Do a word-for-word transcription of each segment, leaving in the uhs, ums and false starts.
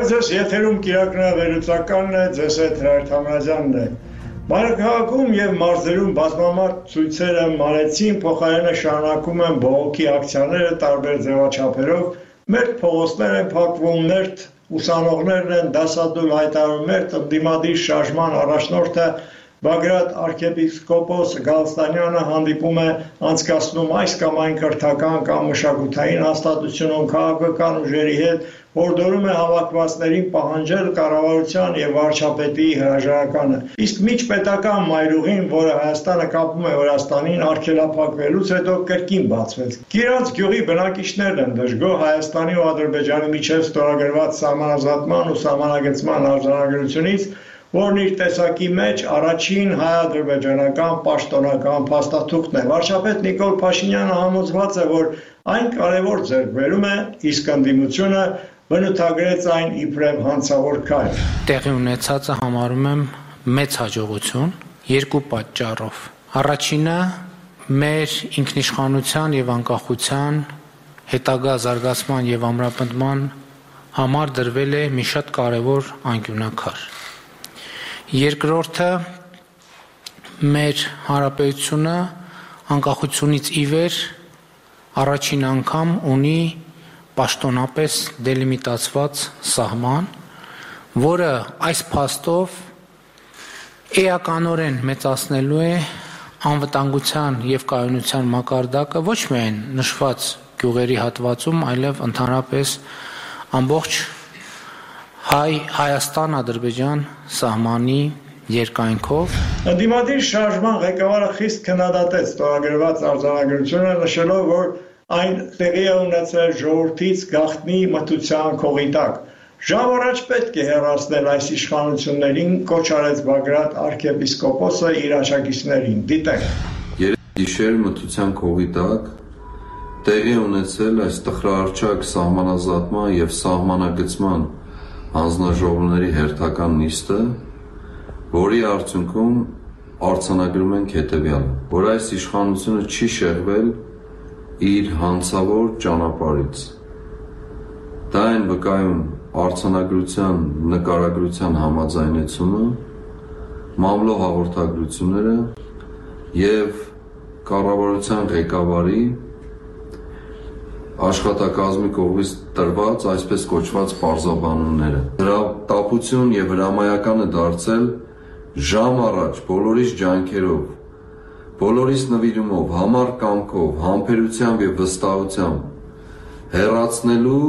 Ձեզ եթերում կիրակնավերուցականն է, ձեզ հետ Հրայր Թամրազյանն է։ Մայրաքաղաքում և մարզերում բազմամարդ ցույցերը մանեցին, փոխարենը շարունակում են բողոքի ակցիաները տարբեր ձևաչափերով, մերթ փողոցներ են փակվում, մերթ ուսանողներն են դասադուլ հայտարարում, մերթ ընդդիմադիր շարժման առաջնորդը Բագրատ arczepiskopos Գալստանյանը հանդիպում է անցկացնում այս կամ այն կրթական կամ մշակութային հաստատությունում քաղաքական ուժերի հետ, հորդորում է հավաքվածներին պահանջել կառավարության և վարչապետի հրաժարականը։ Իսկ միջպետական մայրուղին, որը Հայաստանը կապում է Վրաստանին, արգելափակվելուց հետո կրկին բացվեց։ Կիրած գյուղի բնակիչներն են դժգոհ Հայաստանի ու Ադրբեջանի միջև ստորագրված սահմանազատման ու սահմանագծման արձանագրությունից, որն իր տեսակի մեջ առաջին հայ-ադրբեջանական պաշտոնական փաստաթուղթն է։ Վարչապետ Նիկոլ Փաշինյանը համոզված է, որ այն կարևոր ձեռքբերում է, իսկ ընդդիմությունը բնութագրեց այն իբրև հանցավոր քայլ։ Տեղի ունեցածը համարում եմ մեծ հաջողություն երկու պատճառով։ Առաջինը մեր ինքնիշխանության եւ անկախության հետագա զարգացման եւ ամրապնդման համար դրվել է մի շատ կարևոր անկյունաքար։ Երկրորդը մեր հանրապետությունը անկախությունից ի վեր առաջին անգամ ունի պաշտոնապես դելիմիտացված սահման, որը այս փաստով էականորեն մեծացնելու է անվտանգության եւ կայունության մակարդակը ոչ միայն նշված գյուղերի հատվածում, այլև ընդհանրապես ամբողջ հայ Հայաստան-Ադրբեջան սահմանի երկայնքով։ Ընդդիմադիր շարժման ղեկավարը խիստ քննադատեց ստորագրված արձանագրությունը, նշելով, որ այն տեղի է ունեցել ժողովրդից գաղտնի մթության քողի տակ։ Ժամ առաջ պետք է հեռացնել այս իշխանություններին, կոչ արեց Բագրատ arczepiskopos-ը իր աջակիցներին։ Դիտենք։ Երգիշեր մթության քողի տակ տեղի ունեցել այս տխրահարճակ սահմանազատման եւ սահմանագծման հանձնաժողովների հերթական նիստը, որի արդյունքում արձանագրում ենք հետևյալը, որ այս իշխանությունը չի շեղվել իր հանցավոր ճանապարհից։ Դա են վկայում արձանագրության նկարագրության համաձայնությունը, մամլո հաղորդագրությունները եւ կառավարության ղեկավարի աշխատակազմի կողմից տրված այսպես կոչված պարզաբանումները։ Դրա տապություն եւ հրամայական է դարձել ժամ առաջ բոլորիս ջանքերով, բոլորիս նվիրումով, համառ կամքով, համբերությամբ եւ վստահությամբ հեռացնելու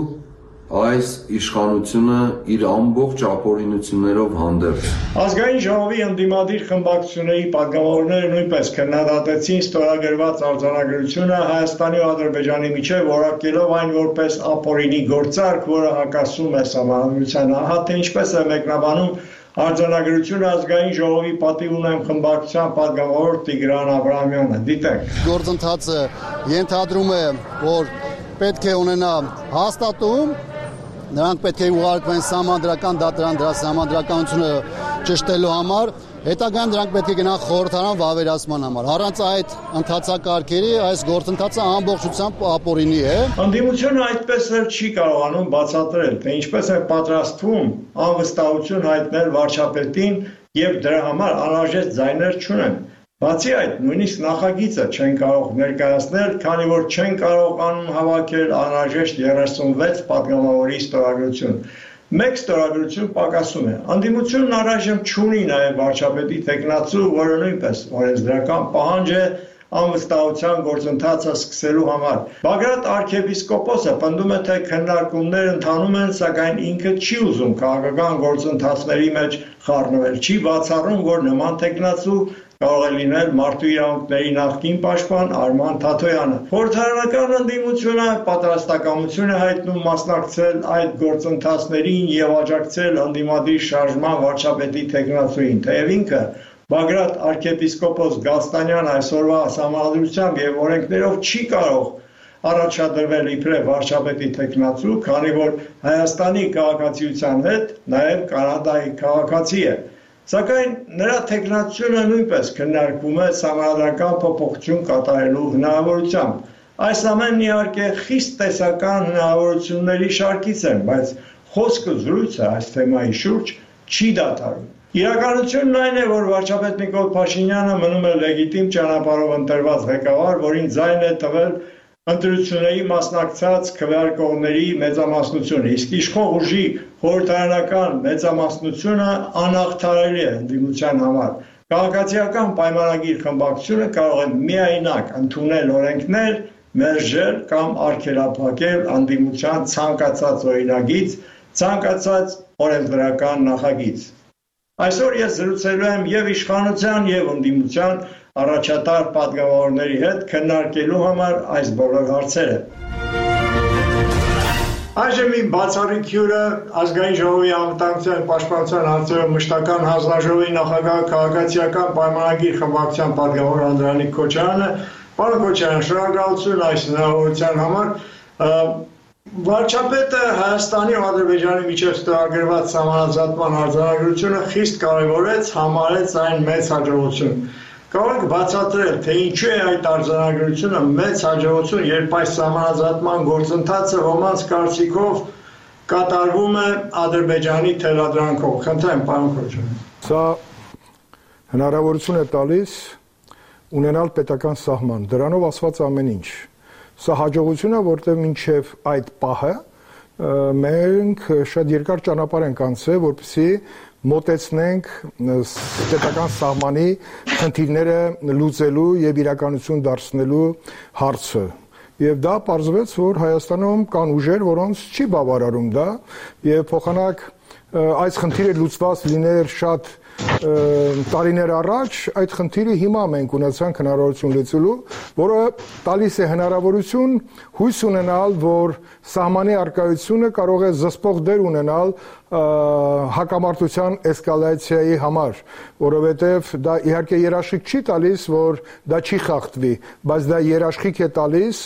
այս իշխանությունը իր ամբողջ ապօրինություններով հանդերձ։ Ազգային ժողովի ընդդիմադիր խմբակցությունների պատգամավորները նույնպես քննադատեցին ստորագրված արձանագրությունը Հայաստանի ու Ադրբեջանի միջև, որակելով այն որպես ապօրինի գործարք, որը հակասում է սահմանադրությանը։ Ահա թե ինչպես է մեկնաբանում արձանագրությունը Ազգային ժողովի պատիվ ունեմ խմբակցության պատգամավոր Տիգրան Աբրահամյանը։ Դիտենք։ Գործընթացը ենթադրում է, որ պետք է ունենա հաստատում, նրանք պետք է ուղարկվեն սահմանադրական դատարան դրա սահմանադրականությունը ճշտելու համար, հետագայում նրանք պետք է գնան խորհրդարան վավերացման համար։ Առանց այդ ընթացակարգերի այս գործընթացը ամբողջությամբ ապօրինի է։ Ընդդիմությունը այդպես էլ չի կարողանում բացատրել, թե ինչպես է պատրաստվում անվստահություն հայտնել վարչապետին եւ դրա համար անհրաժեշտ ձայներ չունեն։ Բացի այդ, նույնիսկ նախագիծը չեն կարող ներկայացնել, քանի որ չեն կարողանում հավաքել անհրաժեշտ երեսունվեց պատգամավորի ստորագրություն։ Մեկ ստորագրություն պակասում է։ Ընդդիմությունն առայժմ չունի նաև վարչապետի տեխնացու, որը նույնպես օրենսդրական պահանջ է անվստահության գործընթացը սկսելու համար։ Բագրատ arczepiskopos-ը պնդում է, թե քննարկումներ ընթանում են, սակայն ինքը չի ուզում քաղաքական գործընթացների մեջ խառնվել, չի բացառում, որ նման տեխնացու կարող է լինել մարդու իրավունքների նախկին պաշտպան Արման Թաթոյանը։ Խորհրդարանական ընդդիմությունը պատրաստակամություն է հայտնում մասնակցել այդ գործընթացներին եւ աջակցել ընդդիմադիր շարժման վարչապետի տեխնացուին, թեև ինքը Բագրատ arczepiskopos Գալստանյանը այսօրվա սահմանադրությամբ եւ օրենքներով չի կարող առաջադրվել իբրև վարչապետի տեխնացու, քանի որ Հայաստանի քաղաքացիության հետ նաեւ Կանադայի քաղաքացի է։ Սակայն նրա տեխնացությունը նույնպես քննարկվում է սահմանադրական փոփոխություն կատարելու հնարավորությամբ։ Այս ամենն իհարկե խիստ տեսական հնարավորությունների շարքից են, բայց խոսքը զրույցը այս թեմայի շուրջ չի դադարում։ Իրականությունն այն է, որ վարչապետ Նիկոլ Փաշինյանը մնում է լեգիտիմ ճանապարհով ընտրված ղեկավար, որին ձայն է տվել ընտրությունների մասնակցած քվեարկողների մեծամասնությունը, իսկ իշխող ուժի խորհրդարանական մեծամասնությունը անհաղթահարելի է ընդդիմության համար։ Քաղաքացիական պայմանագիր խմբակցությունը կարող է միայնակ ընդունել օրենքներ, մերժել կամ արգելափակել ընդդիմության ցանկացած օրինագիծ, ցանկացած օրենսդրական նախագիծ։ Այսօր ես զրուցելու եմ եւ իշխանության եւ ընդդիմության առաջատար պատգամավորների հետ քննարկելու համար այս բոլոր հարցերը։ Այժմ իմ բացառիկ հյուրը ազգային ժողովի անվտանգության եւ պաշտպանության հարցերով մշտական հանձնաժողովի նախագահ քաղաքացիական պայմանագիր խմբակցության պատգամավոր Անդրանիկ Քոչարյանը։ Պարոն Քոչարյան, շնորհակալություն այս հնարավորության համար։ Վարչապետը Հայաստանի ու Ադրբեջանի միջև ստորագրված սահմանազատման արձանագրությունը խիստ կարևորեց, համարեց այն մեծ հաջողություն։ Կարող եք բացատրել, թե ինչու է այդ արձանագրությունը մեծ հաջողություն, երբ այս սահմանազատման գործընթացը ոմանց կարծիքով կատարվում է Ադրբեջանի թելադրանքով։ Խնդրեմ, պարոն Քոչարյան։ Սա հնարավորություն է տալիս ունենալ պետական սահման, դրանով ասված ամեն ինչ։ Սա հաջողություն է, որտեղ մինչև այդ պահը մենք շատ երկար ճանապարհ ենք անցել, որպեսզի մոտեցնենք պետական սահմանի խնդիրները լուծելու եւ իրականություն դարձնելու հարցը։ Եվ դա պարզվեց, որ Հայաստանում կան ուժեր, որոնց չի բավարարում դա, եւ փոխանակ այս խնդիրը լուծված լիներ շատ տարիներ առաջ, այդ խնդիրը հիմա մենք ունեցանք հնարավորություն լուծելու, որը տալիս է հնարավորություն հույս ունենալ, որ սահմանի առկայությունը կարող է զսպող դեր ունենալ հակամարտության էսկալացիայի համար, որովհետև դա իհարկե երաշխիք չի տալիս, որ դա չի խախտվի, բայց դա երաշխիք է տալիս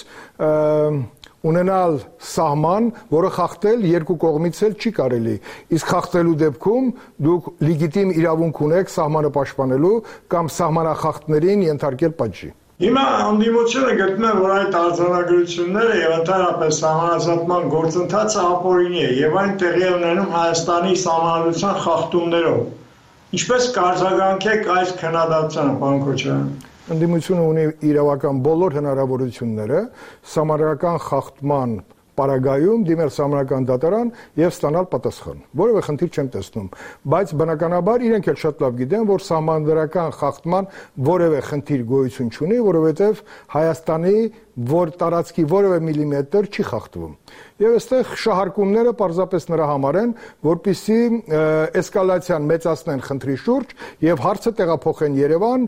ունենալ սահման, որը խախտել երկու կողմից էլ չի կարելի։ Իսկ խախտելու դեպքում դուք լեգիտիմ իրավունք ունեք սահմանը պաշտպանելու կամ սահմանախախտներին ենթարկել պատժի։ Հիմա ընդդիմությունը գտնում է, որ այդ արձանագրությունները եւ ընդհանրապես սահմանազատման գործընթացը ապօրինի է եւ այն տեղի է ունենում Հայաստանի սահմանադրության խախտումներով։ Ինչպես կարձագանքեք այս քննադատությանը, պարոն Քոչարյան։ Ընդդիմությունը ունի իրավական բոլոր հնարավորությունները սահմանադրական խախտման պարագայում դիմել սահմանադրական դատարան եւ ստանալ պատասխան։ Որևէ խնդիր չեմ տեսնում, բայց բնականաբար իրենք էլ շատ լավ գիտեն, որ սահմանադրական խախտման որևէ խնդիր գոյություն չունի, որովհետեւ Հայաստանի որ տարածքի որևէ միլիմետր չի խախտվում։ Եվ այստեղ շահարկումները պարզապես նրա համար են, որպեսզի էսկալացիան մեծացնեն խնդրի շուրջ եւ հարցը տեղափոխեն Երևան,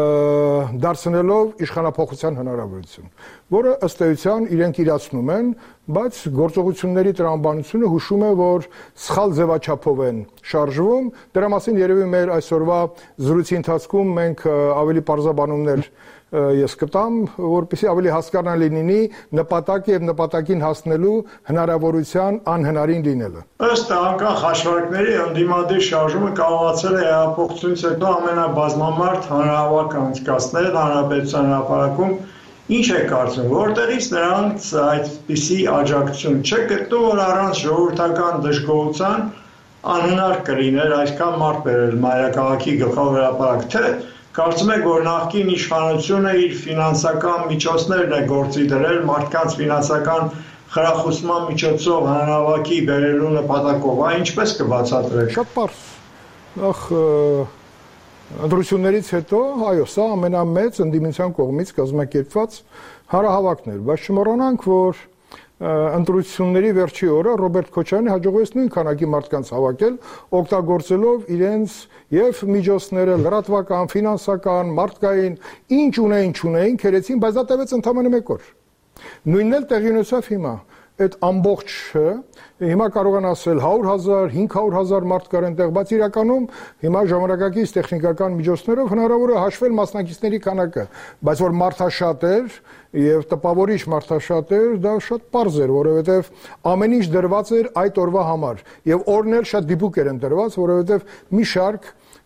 դարձնելով իշխանափոխության հնարավորություն, որը ըստ էության իրենք իրացնում են, բայց գործողությունների տրամաբանությունը հուշում է, որ սխալ ձևաչափով են շարժվում։ Դրա մասին երևի մեր այսօրվա զրույցի ընթացքում մենք ավելի պարզաբանումներ ես կտամ, որպեսզի ավելի հասկանալի լինի նպատակը եւ նպատակին հասնելու հնարավորության անհնարին լինելը։ Ըստ անկախ հաշվարկների ընդդիմադիր շարժումը կարողացել է հեղափոխությունից հետո ամենաբազմամարդ հանրահավաք անցկացնել հանրապետության հրապարակում։ Ինչ է կարծում, որտեղից նրանց այդպիսի աջակցություն չէ գտնում, որ առանց ժողովրդական դժգոհության անհնար կլիներ այսքան մարդ բերել մայրաքաղաքի գլխավոր հրապարակ, թե կարծում եք, որ նախկին իշխանությունը իր ֆինանսական միջոցներն է գործի դրել մարդկանց ֆինանսական խրախուսման միջոցով հանրահավաքի բերելու նպատակով, այն ինչպես կբացատրեք։ Շատ պարզ։ Նախ ընտրություններից հետո, այո, սա ամենամեծ ընդդիմության կողմից կազմակերպված հանրահավաքն էր, բայց չմոռանանք, որ ընտրությունների վերջի օրը Ռոբերտ Քոչարյանը հաջողվեց նույն քանակի մարդկանց հավաքել, օգտագործելով իրենց եւ միջոցները, լրատվական, ֆինանսական, մարդկային, ինչ ունեին, չունեին, քերեցին, բայց դա տևեց ընդամենը մեկ օր։ Նույնն էլ տեղի ունեցավ հիմա։ Այդ ամբողջը հիմա կարող են ասել հարյուր հազար, հինգ հարյուր հազար մարդ կար այնտեղ, բայց իրականում հիմա ժամանակակից տեխնիկական միջոցներով հնարավոր է հաշվել մասնակիցների քանակը, բայց որ մարդաշատ էր եւ տպավորիչ մարդաշատ էր, դա շատ պարզ էր, որովհետեւ ամեն ինչ դրված էր այդ օրվա համար եւ օրն էլ շատ դիպուկ էր ընտրված, որովհետեւ մի շարք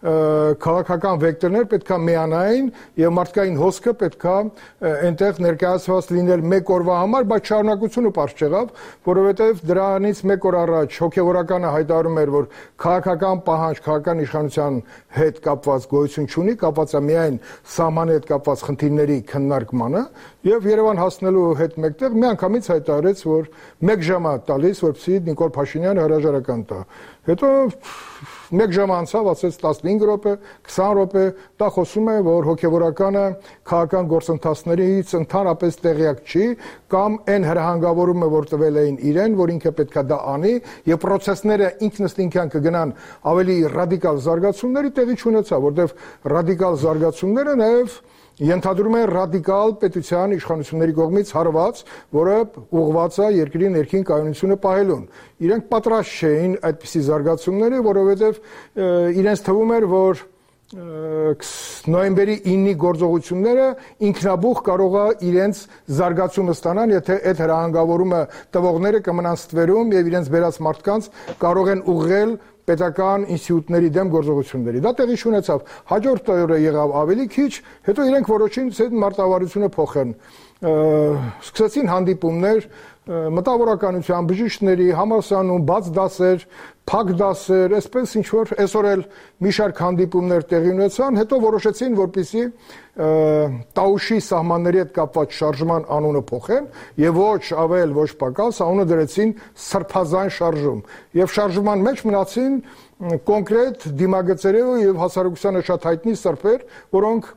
քաղաքական վեկտորներ պետքա միանային եւ մարդկային հոսքը պետքա այնտեղ ներկայացված լինել մեկ օրվա համար, բայց շարունակությունը པարզ չեղավ, որովհետեւ դրանից մեկ օր առաջ հոգեվորականը հայտարարում էր, որ քաղաքական պահանջ, քաղաքական իշխանության հետ կապված գոյություն չունի, կապված է միայն սահմանի հետ կապված խնդիրների քննարկմանը, եւ Երևան հասնելու հետ մեկտեղ միանգամից հայտարարեց, որ մեկ ժամ է տալիս, որպեսզի Նիկոլ Փաշինյանը հրաժարական տա։ Հետո մեկ ժամ անցավ, ասեց տասնհինգ րոպե, քսան րոպե, դա խոսում է, որ հոգեվորականը քաղաքական գործընթացներից ընդհանրապես տեղյակ չի, կամ այն հրահանգավորումը, որ տվել էին իրեն, որ ինքը պետքա դա անի, եւ process-ները ինքնըստինքյան կգնան ավելի ռադիկալ զարգացումների տեղի չունեցավ, որտեղ ռադիկալ զարգացումները նաեւ ենթադրում է ռադիկալ պետության իշխանությունների կողմից հարված, որը ուղղված է երկրի ներքին կայունությունը պահելուն։ Իրենք պատրաստ չէին այդպիսի զարգացումների, որովհետև իրենց թվում էր, որ նոյեմբերի ինի գործողությունները ինքնաբուխ կարող է իրենց զարգացումը ստանան, եթե այդ հրահանգավորումը տվողները կմնան ստվերում եւ իրենց բերած մարդկանց կարող են ուղղել պետական ինստիտուտների դեմ գործողությունների։ Դա տեղի ունեցավ։ Հաջորդ օրը եղավ ավելի քիչ, հետո իրենք որոշին այդ մարտավարությունը փոխեն։ Սկսեցին հանդիպումներ մտավորականության, բժիշկների, համալսարանում, բաց դասեր, փակ դասեր, այսպես ինչ որ այսօր էլ մի շարք հանդիպումներ տեղի ունեցան, հետո որոշեցին, որպեսզի Տաուշի սահմանների հետ կապված շարժման անունը փոխեն եւ ոչ ավել, ոչ պակաս, անունը դրեցին սրբազան շարժում։ Եվ շարժման մեջ մնացին կոնկրետ դիմագծերով եւ հասարակությանը շատ հայտնի սրբեր, որոնք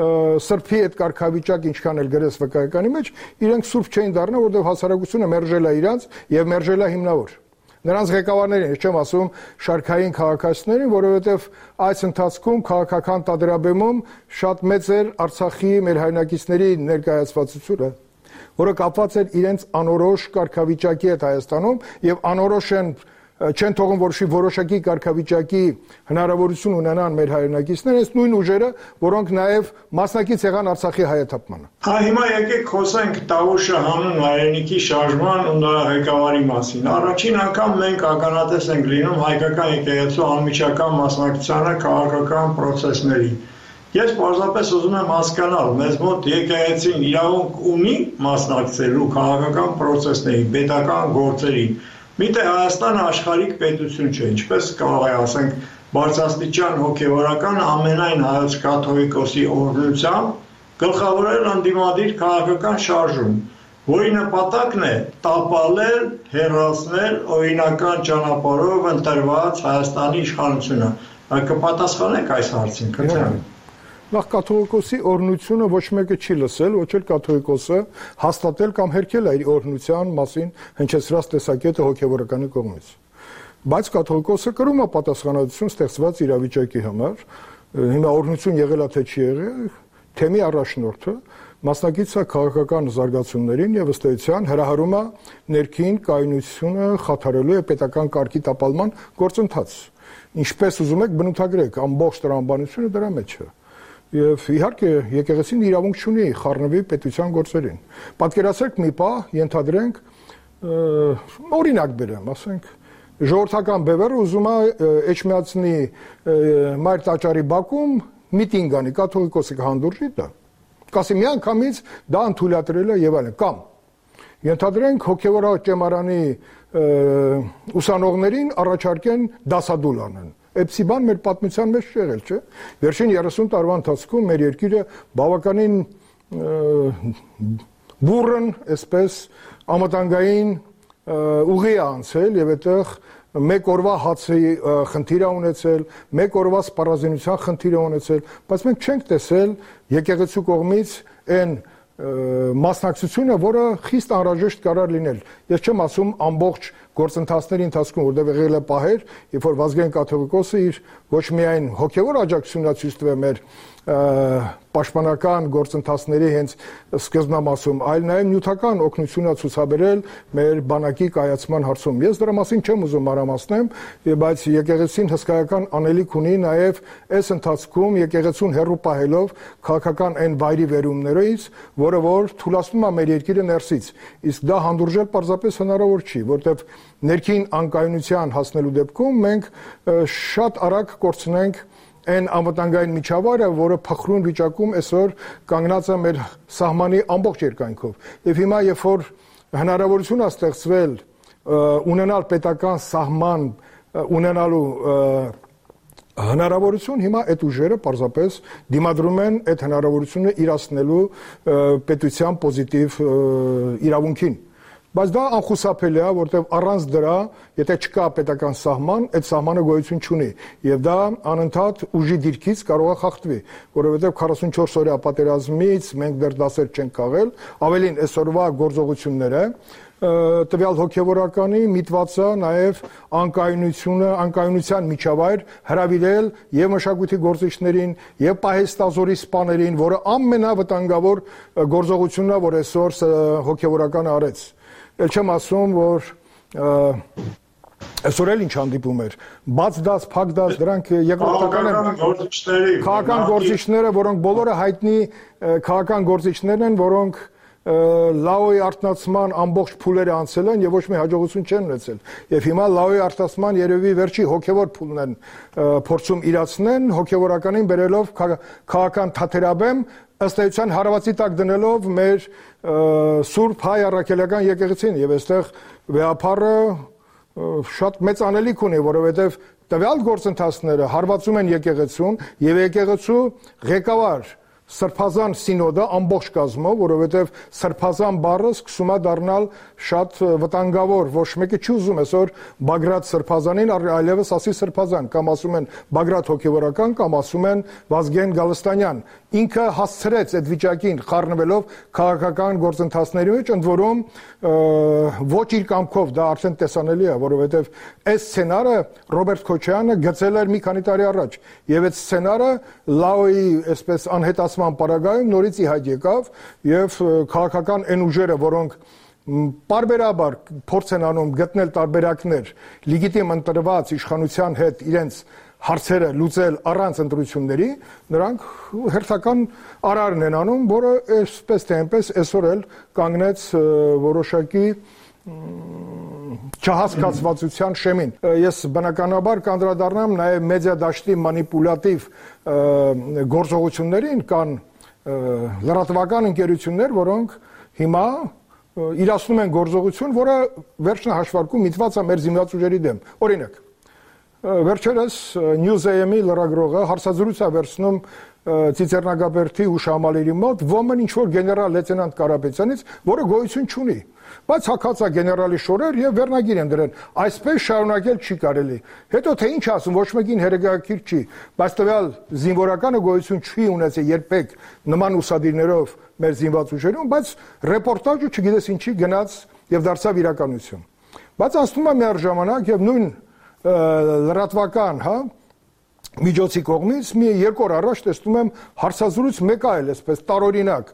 սրբի այդ կարգավիճակ ինչքան էլ գրես վկայականի մեջ, իրենք սուրբ չէին դառնա, որովհետեւ հասարակությունը մերժել է իրանց եւ մերժել է հիմնավոր։ Նրանց ղեկավարներին, ես չեմ ասում շարքային քաղաքացիներին, որովհետև այս ընթացքում քաղաքական տադրաբեմում շատ մեծ էր Արցախի մեր հայրենակիցների ներկայացվածությունը, որը կապված էր իրենց անորոշ կարգավիճակի հետ Հայաստանում եւ անորոշ են չեն թողում որոշի որոշակի կարգավիճակի հնարավորություն ունենան մեր հայրենակիցները, այս նույն ուժերը, որոնք նաև մասնակից եղան Արցախի հայաթափմանը։ Հա հիմա եկեք խոսենք Տավուշը հանուն հայրենիքի շարժման ու նրա ղեկավարի մասին։ Առաջին անգամ մենք ականատես ենք լինում հայկական եկեղեցու անմիջական մասնակցությանը քաղաքական process-ների։ Ես պարզապես ուզում եմ հասկանալ, մեզ մոտ եկեղեցին իրավունք ունի մասնակցելու քաղաքական process-ների, պետական գործերին։ Միտե Հայաստանը աշխարհիկ պետություն չէ, ինչպես կարող է ասենք բարձրաստիճան հոգևորական ամենայն հայոց կաթողիկոսի օրհնությամբ գլխավորել ընդդիմադիր քաղաքական շարժում, որի նպատակն է տապալել, հեռացնել օրինական ճանապարհով ընտրված Հայաստանի իշխանությունը։ Կպատասխանեք այս հարցին, քրտեմ։ Նախ կաթողիկոսի օրհնությունը ոչ մեկը չի լսել, ոչ էլ կաթողիկոսը հաստատել կամ հերքել է իր օրհնության մասին հնչեցրած տեսակետը հոգևորականի կողմից։ Բայց կաթողիկոսը կրում է պատասխանատվություն ստեղծված իրավիճակի համար, հիմա օրհնություն եղել է թե չի եղել, թեմի առաջնորդը մասնակից է քաղաքական զարգացումներին եւ ըստ էության հրահարում է ներքին կայունությունը խաթարելու եւ պետական կարգի տապալման գործընթաց։ Ինչպես ուզում եք բնութագրեք, ամբողջ տրամաբանությունը դրա մեջ է։ Եվ իհարկե եկեղեցին իրավունք չունի խառնվի պետության գործերին։ Պատկերացրեք մի պահ, ենթադրենք, օրինակ բերեմ, ասենք, ժողովրդական բևերը ուզում է Էջմիածնի Մայր տաճարի բակում միտինգ անի, կաթողիկոսը կհանդուրժի դա։ Կասի միանգամից դա ընդթույլատրել է եւ այլն, կամ ենթադրենք հոգեվորական ճեմարանի ուսանողներին առաջարկեն դասադուլ անեն։ Էպսի բան մեր պատմության մեջ չեղել, չէ։ Վերջին երեսուն տարվա ընթացքում մեր երկիրը բավականին բուրըն, այսպես ամատանգային ուղի է անցել եւ այդտեղ մեկ օրվա հացի խնդիր է ունեցել, մեկ օրվա սպառազինության խնդիր է ունեցել, բայց մենք չենք տեսել եկեղեցու կողմից այն մասնակցությունը, որը խիստ անհրաժեշտ կարող լինել։ Ես չեմ ասում ամբողջ գործընթացների ընթացքում, որտեղ եղել է պահեր, երբ որ Վազգեն կաթողիկոսը իր ոչ միայն հոգևոր աջակցությունն ցույց տվել մեր պաշտպանական գործընթացների հենց սկզբնամասում, այլ նաև նյութական օգնություն է ցուցաբերել մեր բանակի կայացման հարցում։ Ես դրա մասին չեմ ուզում մանրամասնեմ, բայց եկեղեցին հսկայական անելիք ունի նաև այս ընթացքում եկեղեցուն հեռու պահելով քաղաքական այն վայրի վերումներից, որը որ թույլատնում է մեր երկիրը ներսից։ Իսկ դա հանդուրժել պարզապես հնարավոր չի, որտեղ ներքին անկայունության հասնելու դեպքում մենք շատ արագ կորցնենք այն անվտանգային միջավայրը, որը փխրուն վիճակում այսօր կանգնած է մեր սահմանի ամբողջ երկայնքով։ Եվ հիմա երբ որ հնարավորություն է ստեղծվել ունենալ պետական սահման ունենալու հնարավորություն, հիմա այդ ուժերը պարզապես դիմադրում են այդ հնարավորությունը իրացնելու պետության պոզիտիվ իրավունքին։ Բայց դա անխուսափելի է, որտեղ առանց դրա, եթե չկա պետական սահման, այդ սահմանը գոյություն չունի, եւ դա անընդհատ ուժի դիրքից կարող է խախտվի, որովհետեւ քառասունչորս օրյա պատերազմից մենք դեռ դասեր չենք քաղել, ավելին այսօրվա գործողությունները տվյալ հոգևորականի միտված է նաև անկայունությունը, անկայունության միջավայր հրավիրել եւ մշակույթի գործիչներին եւ պահեստազորի սպաներին, որը ամենավտանգավոր գործողությունն է, որ այսօր հոգևորականը արեց։ Էլ չեմ ասում, որ այսօր էլ ինչ հանդիպում էր, բաց դաս, փակ դաս, դրանք երկրորդական են քաղաքական գործիչները, որոնք բոլորը հայտնի քաղաքական գործիչներ են, որոնք Լաոյի արտացման ամբողջ փուլերը անցել են եւ ոչ մի հաջողություն չեն ունեցել։ Եվ հիմա Լաոյի արտացման երևի վերջի հոգեվոր փուլն են փորձում իրացնեն, հոգեվորականին բերելով քաղաքական թաթերաբեմ, ըստ էության հարվածի տակ դնելով մեր Սուրբ Հայ առաքելական եկեղեցին եւ այստեղ վեհապարը շատ մեծ անելիք ունի, որովհետեւ տվյալ գործընթացները հարվածում են եկեղեցուն եւ եկեղեցու ղեկավար Սրբազան սինոդը ամբողջ կազմով, որովհետև սրբազան բառը սկսում է դառնալ շատ վտանգավոր, ոչ մեկը չի ուզում այսօր Բագրատ Սրբազանին այլևս ասի Սրբազան, կամ ասում են Բագրատ հոգևորական, կամ ասում են Վազգեն Գալստանյան։ Ինքը հասցրեց այդ վիճակին խառնվելով քաղաքական գործընթացների մեջ, ընդ որում ոչ իր կամքով, դա արդեն տեսանելի է, որովհետև այս սցենարը Ռոբերտ Քոչարյանը գծել էր մի քանի տարի առաջ, եւ այդ սցենարը Լաոյի այսպես անհետացման պարագայում նորից ի հայտ եկավ եւ քաղաքական այն ուժերը, որոնք պարբերաբար փորձ են անում գտնել տարբերակներ լեգիտիմ ընտրված իշխանության հետ իրենց հարցերը լուծել առանց ընտրությունների, նրանք հերթական արարն են անում, որը այսպես թե այնպես այսօր էլ կանգնեց որոշակի չհասկացվածության շեմին։ Ես բնականաբար կանդրադառնամ նաև մեդիա դաշտի մանիպուլատիվ գործողություններին, կան լրատվական ընկերություններ, որոնք հիմա իրացնում են գործողություն, որը վերջնահաշվարկում միտված է մեր զինված ուժերի դեմ։ Օրինակ, վերջերս News.am-ի լրագրողը հարցազրույց է վերցնում Ծիծեռնագաբերդի հուշահամալիրի մոտ ոմն ինչ-որ գեներալ լեյտենանտ Կարապետյանից, որը գոյություն չունի, բայց հակած է գեներալի շորեր եւ վերնագիր են դրել։ Այսպես շարունակել չի կարելի։ Հետո թե ինչ ասում, ոչ մեկին հերեգակիր չի, բայց տվյալ զինվորականը գոյություն չի ունեցել երբեք նման ուսադիրներով մեր զինված ուժերում, բայց ռեպորտաժը չգիտես ինչի գնաց եւ դարձավ իրականություն։ Բայց ասում եմ միաժամանակ եւ նույն լրատվական, հա, միջոցի կողմից մի երկու օր առաջ տեսնում եմ հարցազրույց մեկ այլ, այսպես տարօրինակ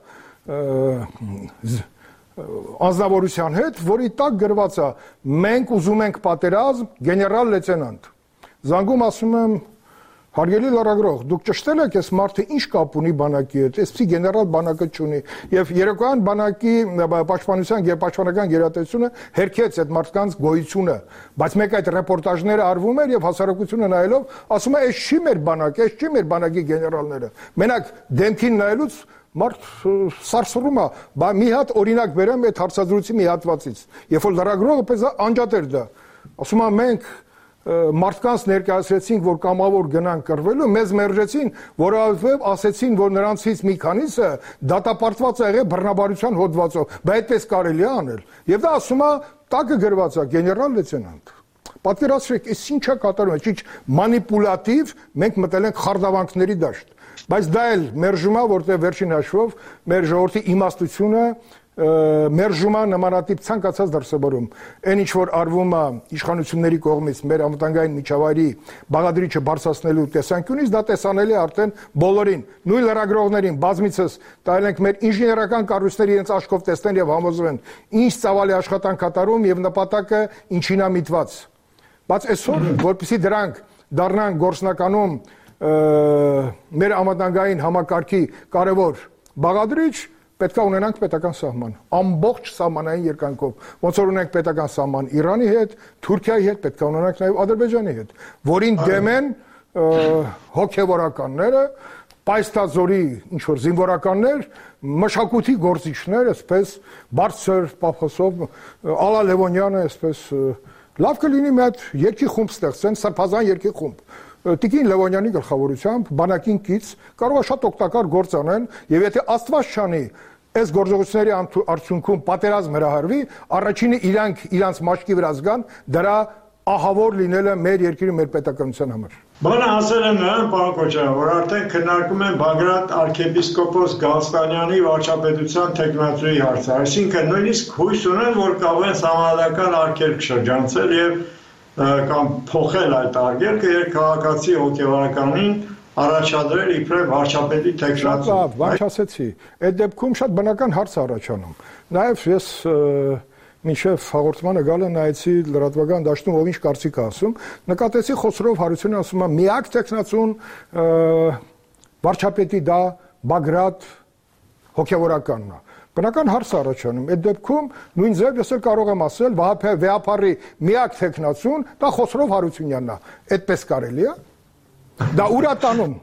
անձնավորության հետ, որի տակ գրված է մենք ուզում ենք պատերազմ, գեներալ լեյտենանտ։ Զանգում ասում եմ հարգելի լրագրող, դուք ճշտել եք այս մարդը ինչ կապ ունի բանակի հետ, այսպիսի գեներալ բանակը չունի, եւ երեկոյան բանակի պաշտպանության եւ պաշտպանական գերատեսչությունը հերքեց այդ մարդկանց գոյությունը, բայց մեկ այդ ռեպորտաժները արվում էր եւ հասարակությունը նայելով ասում է, այս չի մեր բանակը, այս չի մեր բանակի գեներալները։ Մենակ դեմքին նայելուց մարդ սարսռում է, բա մի հատ օրինակ բերեմ այդ հարցազրույցի մի հատվածից, երբ որ լրագրողը պես անջատ էր դա, ասում է մենք մարդկանց ներկայացրեցինք, որ կամավոր գնան կռվելու, մեզ մերժեցին, որովհետև ասեցին, որ նրանցից մի քանիսը դատապարտված է եղել բռնաբարության հոդվածով, բայց այդպես կարելի է անել։ Եվ դա ասում է, տակը գրված է գեներալ լեյտենանտ։ Պատկերացրեք, այս ինչ է կատարում, ինչ մանիպուլատիվ մենք մտել ենք խարդավանքների դաշտ։ Բայց դա էլ մերժում է, որտեղ վերջին հաշվով մեր ժողովրդի իմաստությունը մերժում է նմանատիպ ցանկացած դրսևորում։ Այն ինչ որ արվում է իշխանությունների կողմից մեր անվտանգային միջավայրի բաղադրիչը բարձրացնելու տեսանկյունից, դա տեսանելի է արդեն բոլորին, նույն լրագրողներին, բազմիցս տալ ենք մեր ինժեներական կառույցները իրենց աչքով տեսնեն եւ համոզվեն, ինչ ծավալի աշխատանք կատարում եւ նպատակը ինչին է միտված։ Բայց այսօր, որպեսզի դրանք դառնան գործնականում մեր անվտանգային համակարգի կարևոր բաղադրիչ, պետք է ունենանք պետական սահման, ամբողջ սահմանային երկայնքով, ոնց որ ունենք պետական սահման Իրանի հետ, Թուրքիայի հետ, պետք է ունենանք նաև Ադրբեջանի հետ, որին դեմ են հոգևորականները, պայստազորի ինչ որ զինվորականներ, մշակույթի գործիչներ, այսպես բարձր պափոսով Ալա Լևոնյանը, այսպես լավ կլինի մի հատ երկի խումբ ստեղծեն, սրբազան երկի խումբ։ Տիկին Լևոնյանի գլխավորությամբ բանակին կից կարող է շատ օգտակար գործ անեն, եւ եթե Աստված չանի այս գործողությունների արդյունքում պատերազմ հրահարվի, առաջինը իրանք իրանց մաշկի վրա զգան դրա ահավոր լինելը մեր երկրի մեր պետականության համար։ Բանը ասել եմ նրան, պարոն Քոչարյան, որ արդեն քննարկում են Բագրատ արքեպիսկոպոս Գալստանյանի վարչապետության թեկնածուի հարցը, այսինքն նույնիսկ հույս ունեն, որ կարող են համանդական արգելք շրջանցել եւ կամ փոխել այդ արգելքը եւ քաղաքացի հոգեվարականին առաջադրել իբրև վարչապետի թեկնածու։ Լավ, բան չասեցի։ Այդ դեպքում շատ բնական հարց առաջանում։ Նաեւ ես մինչև հաղորդմանը գալը նայեցի լրատվական դաշտում ով ինչ կարծիք է ասում, նկատեցի Խոսրով Հարությունյանը ասում է միակ տեխնացուն վարչապետի դա Բագրատ հոգևորականն է։ Բնական հարց առաջանում, այդ դեպքում նույն ձև ես էլ կարող եմ ասել Վահագն Վեհապարի միակ տեխնացուն դա Խոսրով Հարությունյանն է։ Այդպես կարելի է։ Դա ուր է տանում։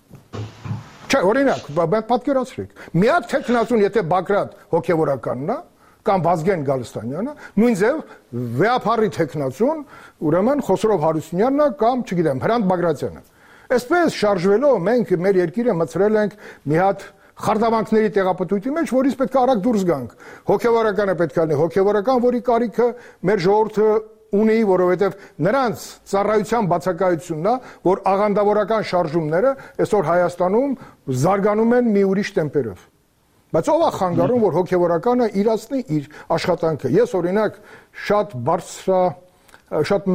Չէ, օրինակ, պատկերացրեք։ Միակ տեխնացուն եթե Բագրատ հոգևորականն է, կամ Վազգեն Գալստանյանը, նույն ձև Վեհապարի տեխնացուն, ուրեմն Խոսրով Հարությունյանն կամ, չգիտեմ, Հրանտ Բագրատյանը։ Այսպես շարժվելով մենք մեր երկիրը մցրել ենք մի հատ խարդավանքների տեղապտույտի մեջ, որից պետք է արագ դուրս գանք։ Հոգևորականը պետք է լինի հոգևորական, որի կարիքը մեր ժողովուրդը ունի, որովհետև նրանց ծառայության բացակայությունն է, որ աղանդավորական շարժումները այսօր Հայաստանում զարգանում են մի ուրիշ տեմպերով։ Բայց ով է խանգարում, որ հոգևորականը իրացնի իր աշխատանքը։ Ես օրինակ շատ բարձր, շատ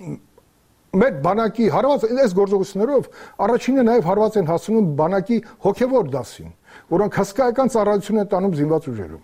մեր բանակի հարված այս գործողություններով առաջինը նաև հարված են հասնում բանակի հոգևոր դասին, որոնք հսկայական ծառայություն են տանում զինված ուժերում։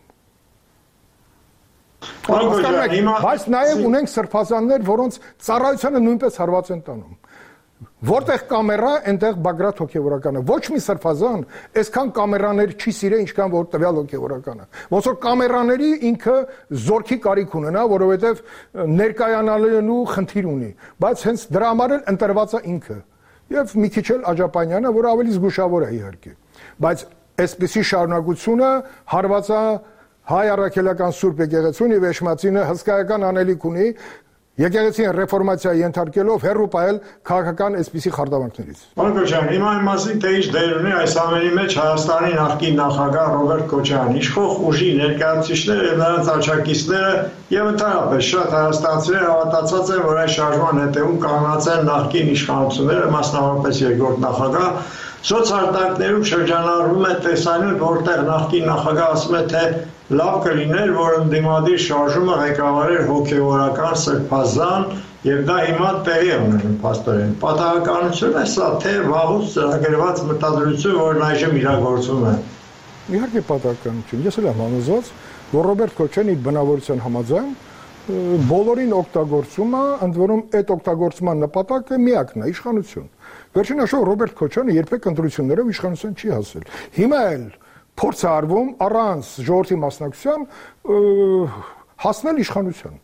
Բայց նաև ունենք սրբազաններ, որոնց ծառայությանը նույնպես հարված են տանում։ Որտեղ կամերա, այնտեղ Բագրատ հոգևորականը։ Ոչ մի սրբազան այսքան կամերաներ չի սիրել, ինչքան որ տվյալ հոգևորականը։ Ոնց որ կամերաների ինքը զորքի կարիք ունենա, որովհետև ներկայանալու խնդիր ունի, բայց հենց դրա համար էլ ընտրված է ինքը։ Եվ մի քիչ էլ Աջապանյանը, որ ավելի զգուշավոր է իհարկե։ Բայց այսպիսի շարունակությունը հարված է հայ առաքելական Սուրբ եկեղեցուն եւ Էշմածինը հսկայական անելիք ունի եկեղեցին ռեֆորմացիա ենթարկելով հեռու պահել քաղաքական այսպիսի խարդավանքներից։ Պարոն Քոչարյան, հիմա իմ մասին թե ինչ դեր ունի այս ամենի մեջ Հայաստանի նախկին նախագահ Ռոբերտ Քոչարյանը, իշխող ուժի ներկայացուցիչները եւ նրանց աջակիցները եւ ընդհանրապես շատ հայաստանցիներ հավատացած են, որ այս շարժման հետևում կանգնած են նախկին իշխանությունները, մասնավորապես երկրորդ նախագահ Սոցարտակներում շրջանառվում է տեսանյութ, որտեղ նախկին նախագահ ասում է, թե լավ կլիներ, որ ընդդիմադիր շարժումը ղեկավարեր հոգևորական սրբազան եւ դա հիմա տեղի է ունենում փաստորեն։ Պատահականություն է սա, թե վաղուց ծրագրված մտադրություն, որն այժմ իրագործվում է։ Իհարկե պատահականություն։ Ես էլ եմ համոզված, որ Ռոբերտ Քոչարյանի բնավորության համաձայն բոլորին օգտագործումը, ընդ որում այդ օգտագործման նպատակը միակն է, իշխանություն։ Վերջին հաշվով Ռոբերտ Քոչարյանը երբեք ընտրություններով իշխանության չի հասել։ Հիմա էլ փորձ է արվում առանց ժողովրդի մասնակցության հասնել իշխանության։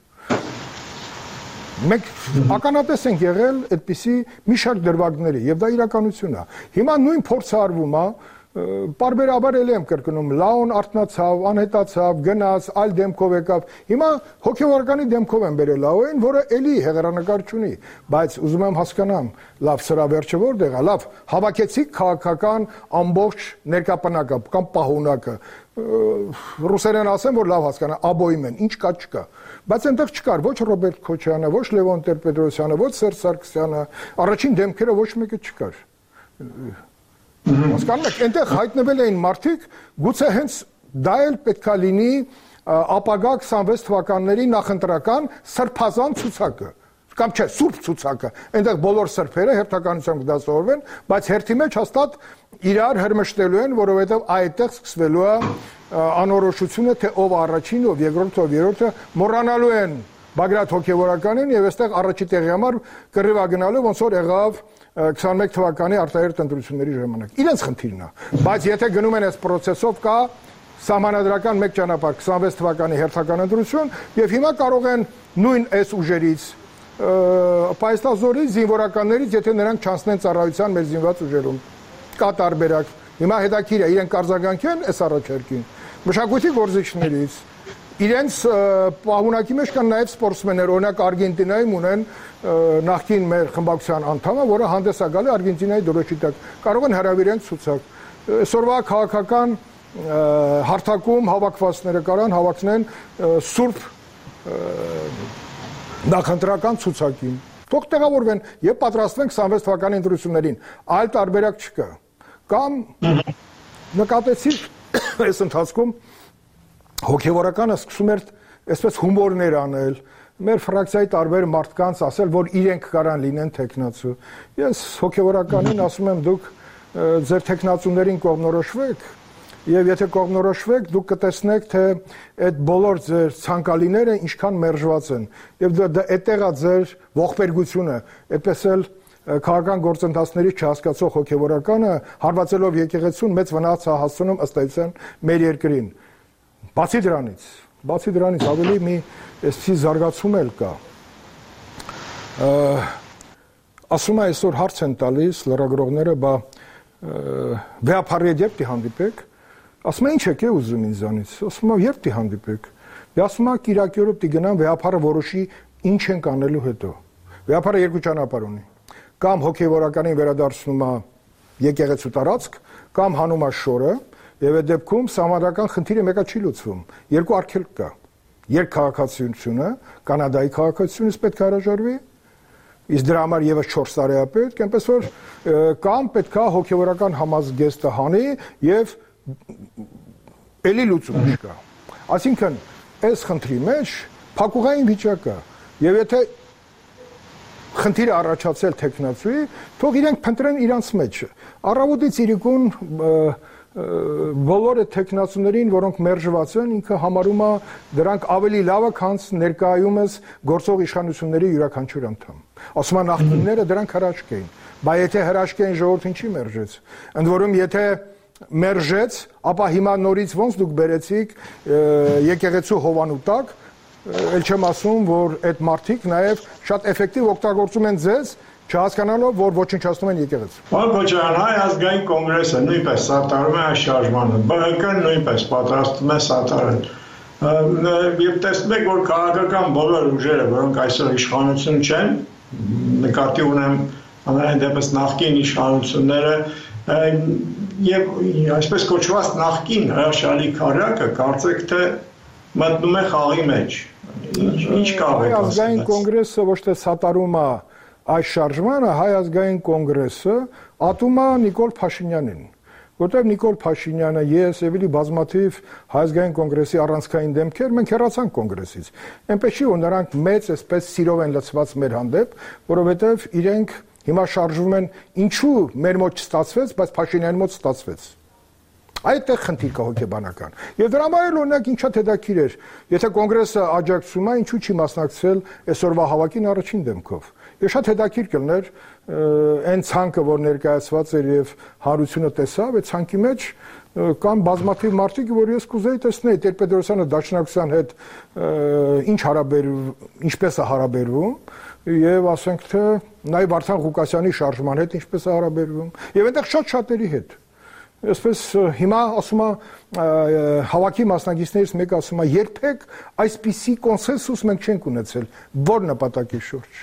Մենք ականատես ենք եղել այդպիսի մի շարք դրվագների եւ դա իրականություն է։ Հիմա նույն փորձը արվում է Պարբերաբար էլ եմ կրկնում, լաուն արթնացավ, անհետացավ, գնաց, այլ դեմքով եկավ։ Հիմա հոգևորականի դեմքով են բերել լաուին, որը էլի հեղերանեկար չունի, բայց ուզում եմ հասկանամ, լավ սրա վերջը որտեղ է, լավ հավաքեցիք քաղաքական ամբողջ ներկապնակը կամ պահունակը։ Ռուսերեն ասեմ, որ լավ հասկանա, աբոյում են, ինչ կա չկա։ Բայց այնտեղ չկար ոչ Ռոբերտ Քոչարյանը, ոչ Լևոն Տեր-Պետրոսյանը, ոչ Սերժ Սարգսյանը, առաջին դեմքերը ոչ մեկը չկար։ Հասկանում եք, այնտեղ հայտնվել էին մարդիկ, գուցե հենց դա էլ պետքա լինի ապագա քսանվեց թվականների նախընտրական սրբազան ցուցակը, կամ չէ, սուրբ ցուցակը, այնտեղ բոլոր սրբերը հերթականությամբ կդասավորվեն, բայց հերթի մեջ հաստատ իրար հրմշտելու են, որովհետև այդտեղ սկսվելու է անորոշությունը, թե ով առաջին, ով երկրորդը, ով երրորդը մոռանալու են Բագրատ հոգևորականին եւ այստեղ առաջի տեղի համար կռիվա գնալու, ոնց որ եղավ քսանմեկ թվականի արտահերթ ընտրությունների ժամանակ։ Իրենց խնդիրն է, բայց եթե գնում են այս process-ով կա սահմանադրական մեկ ճանապարհ քսանվեց թվականի հերթական ընտրություն եւ հիմա կարող են նույն այս ուժերից պայստազորի զինվորականներից, եթե նրանք չանցնեն ծառայության մեր զինված ուժերում, կա տարբերակ։ Հիմա հետաքրքիր է, իրենք արձագանք են այս առաջարկին։ Մշակույթի գործիչներից իրենց պահունակի մեջ կան նաև սպորտսմեններ, օրինակ Արգենտինայում ունեն նախկին մեր խմբակցության անդամը, որը հանդես է գալի Արգենտինայի դրոշի տակ, կարող են հրավիրեն ցուցակ։ Այսօրվա քաղաքական հարթակում հավաքվածները կարան հավաքնեն սուրբ նախընտրական ցուցակին։ Թող տեղավորվեն եւ պատրաստվեն քսանվեց թվականի ընտրություններին։ Այլ տարբերակ չկա։ Կամ նկատեցիք այս ընթացքում հոգևորականը սկսում էր այսպես հումորներ անել, մեր ֆրակցիայի տարբեր մարդկանց ասել, որ իրենք կարան լինեն տեխնացու։ Ես հոգևորականին ասում եմ, դուք ձեր տեխնացուներին կողմնորոշվեք, եւ եթե կողմնորոշվեք, դուք կտեսնեք, թե այդ բոլոր ձեր ցանկալիները ինչքան մերժված են։ Եվ դա այդտեղ է ձեր ողբերգությունը, այդպես էլ քաղաքական գործընթացների չհասկացող հոգևորականը հարվածելով եկեղեցուն մեծ վնաս է հասցնում ըստ էության մեր երկրին։ Բացի դրանից, բացի դրանից ավելի մի այսպիսի զարգացում էլ կա։ Ասում է այսօր հարց են տալիս լրագրողները, բա վեհապարի երբ դիհանդիպեք, ասում է ինչ եք է ուզում ինձանից, ասում է երբ դիհանդիպեք, ասում է կիրակի օրը պիտի գնամ վեհապարը որոշի ինչ ենք անելու հետո։ Վեհապարը երկու ճանապարհ ունի, կամ հոգևորականին վերադարձնում է եկեղեցու տարածք, կամ հանում է շորը, եւ այդ դեպքում սահմանական խնդիրը մեկը չի լուծվում։ Երկու արգելք կա։ Երկքաղաքացիությունը, կանադայի քաղաքացիությունից պետք է հրաժարվի, իսկ դրա համար եւս չորս տարի է պետք, այնպես որ կամ պետք է հոգևորական համազգեստը հանի եւ էլի լուծում չկա։ Այսինքն, այս խնդրի մեջ փակուղային վիճակ է, եւ եթե խնդիրը առաջացել տեխնացուի, թող իրենք փնտրեն իրանց մեջ։ Առավոտից իրիկուն բոլոր այդ տեխնացուներին, որոնք մերժված են, ինքը համարում է դրանք ավելի լավը, քան ներկայումս գործող իշխանությունների յուրաքանչյուր անդամ։ Ասում է նախկինները դրանք հրաշք էին, բայց եթե հրաշք էին, ժողովուրդին չի մերժեց։ Ընդ որում, եթե մերժեց, ապա հիմա նորից ոնց դուք բերեցիք եկեղեցու հովանու տակ, ել չեմ ասում, որ այդ մարդիկ նաև շատ էֆեկտիվ օգտագործում են ձեզ, չհասկանալով, որ ոչնչացնում են եկեղեցու։ Պարոն Քոչարյան, Հայ ազգային կոնգրեսը նույնպես սատարում է այս շարժմանը, Բ Հ Կ-ն նույնպես պատրաստվում է սատարել։ Եվ տեսնում եք, որ քաղաքական բոլոր ուժերը, որոնք այսօր իշխանություն չեն, նկատի ունեմ ամենայն դեպս նախկին իշխանությունները, եւ այսպես կոչված նախկին հրաշալի քարյակը կարծեք թե մտնում է խաղի մեջ։ Ինչ կարող է ասել։ Հայ ազգային կոնգրեսը ոչ թե սատարում է այս շարժմանը, Հայ ազգային կոնգրեսը ատում է Նիկոլ Փաշինյանին, որտեղ Նիկոլ Փաշինյանը, ես, Էվելի բազմաթիվ Հայ ազգային կոնգրեսի առանցքային դեմքեր, մենք հեռացանք կոնգրեսից։ Այնպես չի, որ նրանք մեծ այսպես սիրով են լցված մեր հանդեպ, որովհետև իրենք հիմա շարժվում են, ինչու մեր մոտ չստացվեց, բայց Փաշինյանի մոտ ստացվեց։ Այդտեղ խնդիր կա հոգեբանական։ Եվ դրա համար էլ օրինակ ինչա թեդակիր էր, եթե կոնգրեսը աջակցում է, ինչու չի մասնակցել այսօրվա հավաքին առաջին դեմքով։ Եվ շատ հետաքրքիր կլներ այն ցանկը, որ ներկայացված էր եւ հարությունը տեսավ, այդ ցանկի մեջ կան բազմաթիվ մարդիկ, որ ես կուզեի տեսնել Տեր-Պետրոսյանը Դաշնակցության հետ ինչ հարաբերվում, ինչպես է հարաբերվում, եւ ասենք թե նաեւ Վարդան Ղուկասյանի շարժման հետ ինչպես է հարաբերվում, եւ այնտեղ շատ շատերի հետ։ Այսպես հիմա ասում է հավաքի մասնակիցներից մեկը ասում է երբեք այսպիսի կոնսենսուս մենք չենք ունեցել, որ նպատակի շուրջ։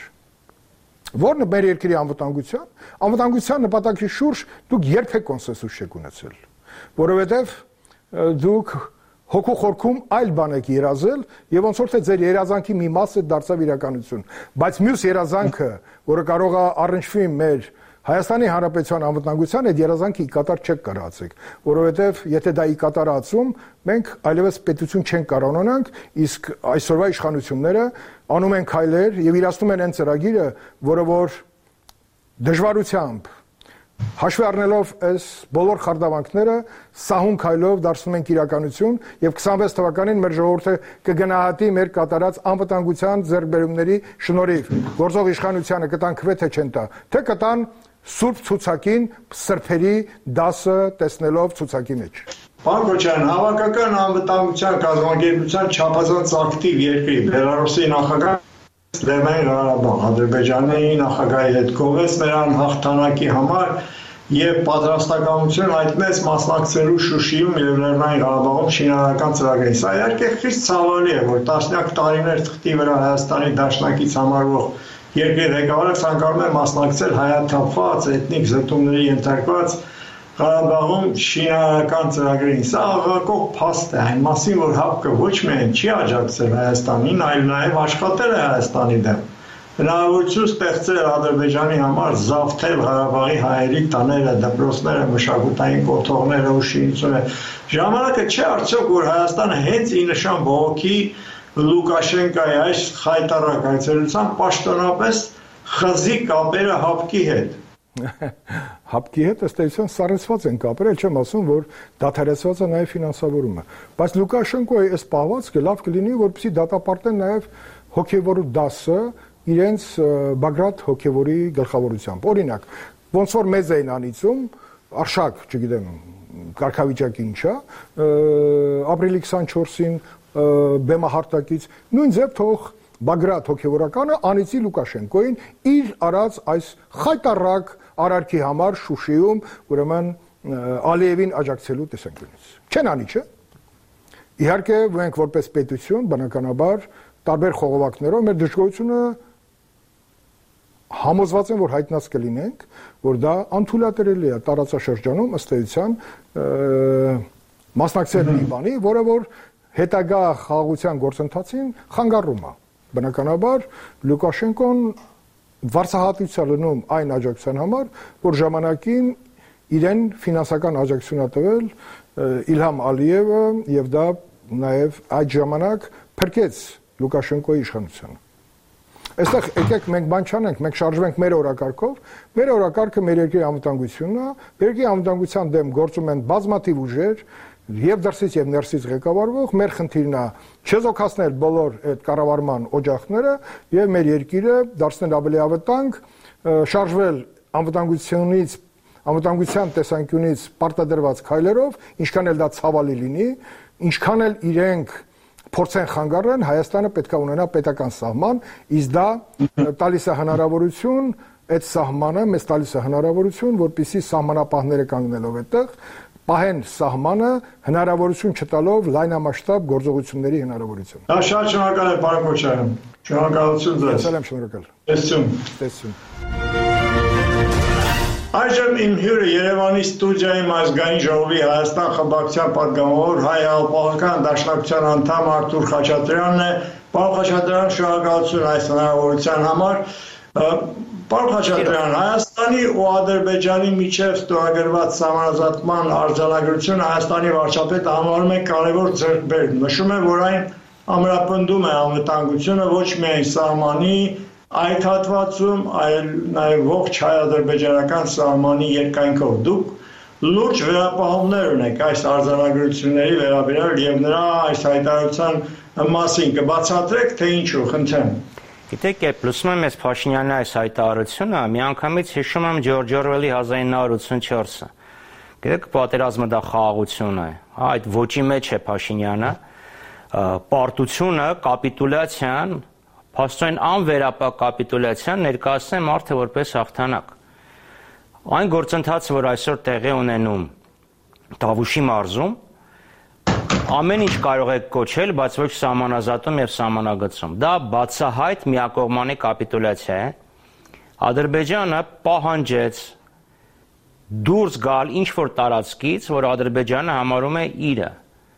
Որն է մեր երկրի անվտանգության, անվտանգության նպատակի շուրջ դուք երբեք կոնսենսուս չեք ունեցել, որովհետև դուք հոգու խորքում այլ բան եք երազել եւ ոնց որ թե ձեր երազանքի մի մասը դարձավ իրականություն, բայց մյուս երազանքը, որը կարող է առնչվի մեր Հայաստանի Հանրապետության անվտանգության այդ երազանքը ի կատար չեք կարողացեք, որովհետև եթե դա ի կատարացում, մենք այլևս պետություն չենք կարող ունենանք, իսկ այսօրվա իշխանությունները անում են քայլեր եւ իրացնում են այն ծրագիրը, որը որ դժվարությամբ հաշվի առնելով այս բոլոր խարդավանքները սահուն քայլով դարձնում ենք իրականություն եւ քսանվեց թվականին մեր ժողովուրդը կգնահատի մեր կատարած անվտանգության ձեռքբերումների շնորհիվ գործող իշխանությանը կտան քվե թե չեն տա թե կտան սուրբ ցուցակին սրբերի դասը տեսնելով ցուցակի մեջ։ Պարոն Քոչարյան, հավաքական անվտանգության կազմակերպության չափազանց ակտիվ երկրի Բելարուսի նախագահ Լեռնային Ղարաբաղ, Ադրբեջանի նախագահի հետ գովեց նրան հաղթանակի համար եւ պատրաստակամություն հայտնեց մասնակցելու Շուշիում եւ Լեռնային Ղարաբաղում շինարարական ծրագրին։ Սա իհարկե խիստ ցավալի է, որ տասնյակ տարիներ թղթի վրա Հայաստանի դաշնակից համարվող երկրի ղեկավարը ցանկանում է մասնակցել հայաթափված, էթնիկ զտումների ենթարկված Ղարաբաղում շինարարական ծրագրին։ Սա աղաղակող փաստ է այն մասին, որ ՀԱՊԿ-ը ոչ միայն չի աջակցել Հայաստանին, այլ նաև աշխատել է Հայաստանի դեմ։ Հնարավորություն ստեղծել Ադրբեջանի համար զավթել Ղարաբաղի հայերի տները, դպրոցները, մշակութային կոթողները ու շինությունը։ Ժամանակը չէ արդյոք, որ Հայաստանը հենց ի նշան բողոքի Լուկաշենկայի այս խայտառակ այցելության պաշտոնապես խզի կապերը ՀԱՊԿ-ի հետ։ ՀԱՊԿ-ի հետ ըստ էության սառեցված են կապերը, չեմ ասում, որ դադարեցված է նաև ֆինանսավորումը։ Բայց Լուկաշենկոյի այս պահվածքը լավ կլինի, որպեսզի դատապարտեն նաև հոգևոր դասը իրենց Բագրատ հոգևորի գլխավորությամբ։ Օրինակ, ոնց որ մեզ էին անիծում, արշակ, չգիտեմ, կարգավիճակի ինչ է, ապրիլի քսանչորսին բեմահարտակից, նույն ձև թող Բագրատ հոգևորականը անիծի Լուկաշենկոին իր արած այս խայտառակ արարքի համար Շուշիում, ուրեմն Ալիևին աջակցելու տեսանկյունից։ Չեն անի, չէ՞։ Իհարկե, մենք որպես պետություն, բնականաբար, տարբեր խողովակներով մեր դժգոհությունը համոզված են, որ հայտնած կլինենք, որ դա անթույլատրելի է տարածաշրջանում ըստ էության մասնակցել մի բանի, որը որ հետագա խաղաղության գործընթացին խանգարում է։ Բնականաբար Լուկաշենկոն վարձահատույց է լնում այն աջակցության համար, որ ժամանակին իրեն ֆինանսական աջակցություն է տվել Իլհամ Ալիևը եւ դա նաեւ այդ ժամանակ փրկեց Լուկաշենկոյի իշխանությունը։ Այստեղ եկեք մենք բան չանենք, մենք շարժվենք մեր օրակարգով, մեր օրակարգը մեր երկրի անվտանգությունն է, երկրի անվտանգության դեմ գործում են բազմաթիվ ուժեր, եւ դրսից եւ ներսից ղեկավարվող, մեր խնդիրն է չեզոքացնել բոլոր այդ կառավարման օջախները եւ մեր երկիրը դարձնել ավելի ավտանգ, շարժվել անվտանգությունից, անվտանգության տեսանկյունից պարտադրված քայլերով, ինչքան էլ դա ցավալի լինի, ինչքան էլ իրենք փորձեն խանգարեն, Հայաստանը պետք է ունենա պետական սահման, իսկ դա տալիս է հնարավորություն, այդ սահմանը մեզ տալիս է հնարավորություն, որպեսզի սահմանապահները կանգնելով այդտեղ պահեն սահմանը հնարավորություն չտալով լայնամասշտաբ գործողությունների հնարավորություն։ Դա շատ շնորհակալ եմ, պարոն Քոչարյան։ Շնորհակալություն ձեզ։ Ես եմ շնորհակալ։ Տեսություն։ Տեսություն։ Այժմ իմ հյուրը Երևանի ստուդիայում ազգային ժողովի Հայաստան խմբակցության պատգամավոր հայ հեղափոխական դաշնակցության անդամ Արթուր Խաչատրյանն է։ Պարոն Խաչատրյան, շնորհակալություն այս հնարավորության համար։ Պարոն Խաչատրյան, Հայաստանի ու Ադրբեջանի միջև ստորագրված սահմանազատման արձանագրությունը Հայաստանի վարչապետը համարում է կարևոր ձեռքբերում։ Նշում է, որ այն ամրապնդում է անվտանգությունը ոչ միայն սահմանի այդ հատվածում, այլ նաև ողջ հայ-ադրբեջանական սահմանի երկայնքով։ Դուք լուրջ վերապահումներ ունեք այս արձանագրությունների վերաբերյալ եւ նրա այս հայտարարության մասին կբացատրեք, թե ինչու, խնդրեմ։ Գիտեք, երբ լսում եմ այս Փաշինյանի այս հայտարարությունը, միանգամից հիշում եմ Ջորջ Օրվելի հազար ինը հարյուր ութսունչորսը։ Գիտեք, պատերազմը դա խաղաղություն է։ Այդ ոճի մեջ է Փաշինյանը, պարտությունը, կապիտուլյացիան, փաստորեն անվերապահ կապիտուլյացիան ներկայացնում է մարդը որպես հաղթանակ։ Այն գործընթացը, որ այսօր տեղի ունենում Դավուշի մարզում, ամեն ինչ կարող է կոչել, բայց ոչ սահմանազատում եւ սահմանագծում։ Դա բացահայտ միակողմանի կապիտուլյացիա է։ Ադրբեջանը պահանջեց դուրս գալ ինչ-որ տարածքից, որ Ադրբեջանը համարում է իրը։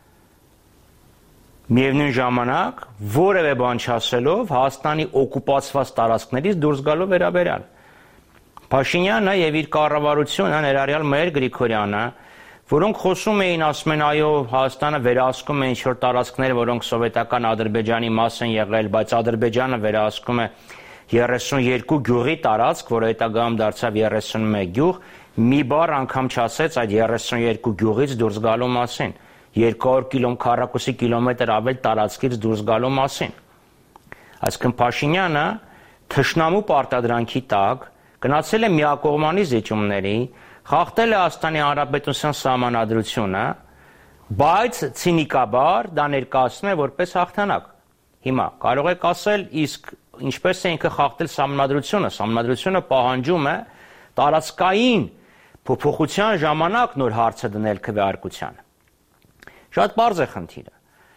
Միևնույն ժամանակ որևէ բան չասելով Հայաստանի օկուպացված տարածքներից դուրս գալու վերաբերյալ։ Փաշինյանը եւ իր կառավարությունը, ներառյալ Մհեր Գրիգորյանը, որոնք խոսում էին, ասում են, այո, Հայաստանը վերահսկում է ինչ-որ տարածքներ, որոնք սովետական Ադրբեջանի մաս են եղել, բայց Ադրբեջանը վերահսկում է երեսունյոթ գյուղի տարածք, որը հետագայում դարձավ երեսունմեկ գյուղ, մի բառ անգամ չասեց այդ երեսունյոթ գյուղից դուրս գալու մասին, երկու հարյուր քառակուսի կիլոմետր ավել տարածքից դուրս գալու մասին։ Այսինքն Փաշինյանը թշնամու պարտադրանքի տակ գնացել է միակողմանի զիջումների, խախտել է Հայաստանի Հանրապետության սահմանադրությունը, բայց ցինիկաբար դա ներկայացնում է որպես հաղթանակ։ Հիմա կարող եք ասել, իսկ ինչպես է ինքը խախտել սահմանադրությունը, սահմանադրությունը պահանջում է տարածքային փոփոխության ժամանակ նոր հարցը դնել քվեարկությանը։ Շատ պարզ է խնդիրը։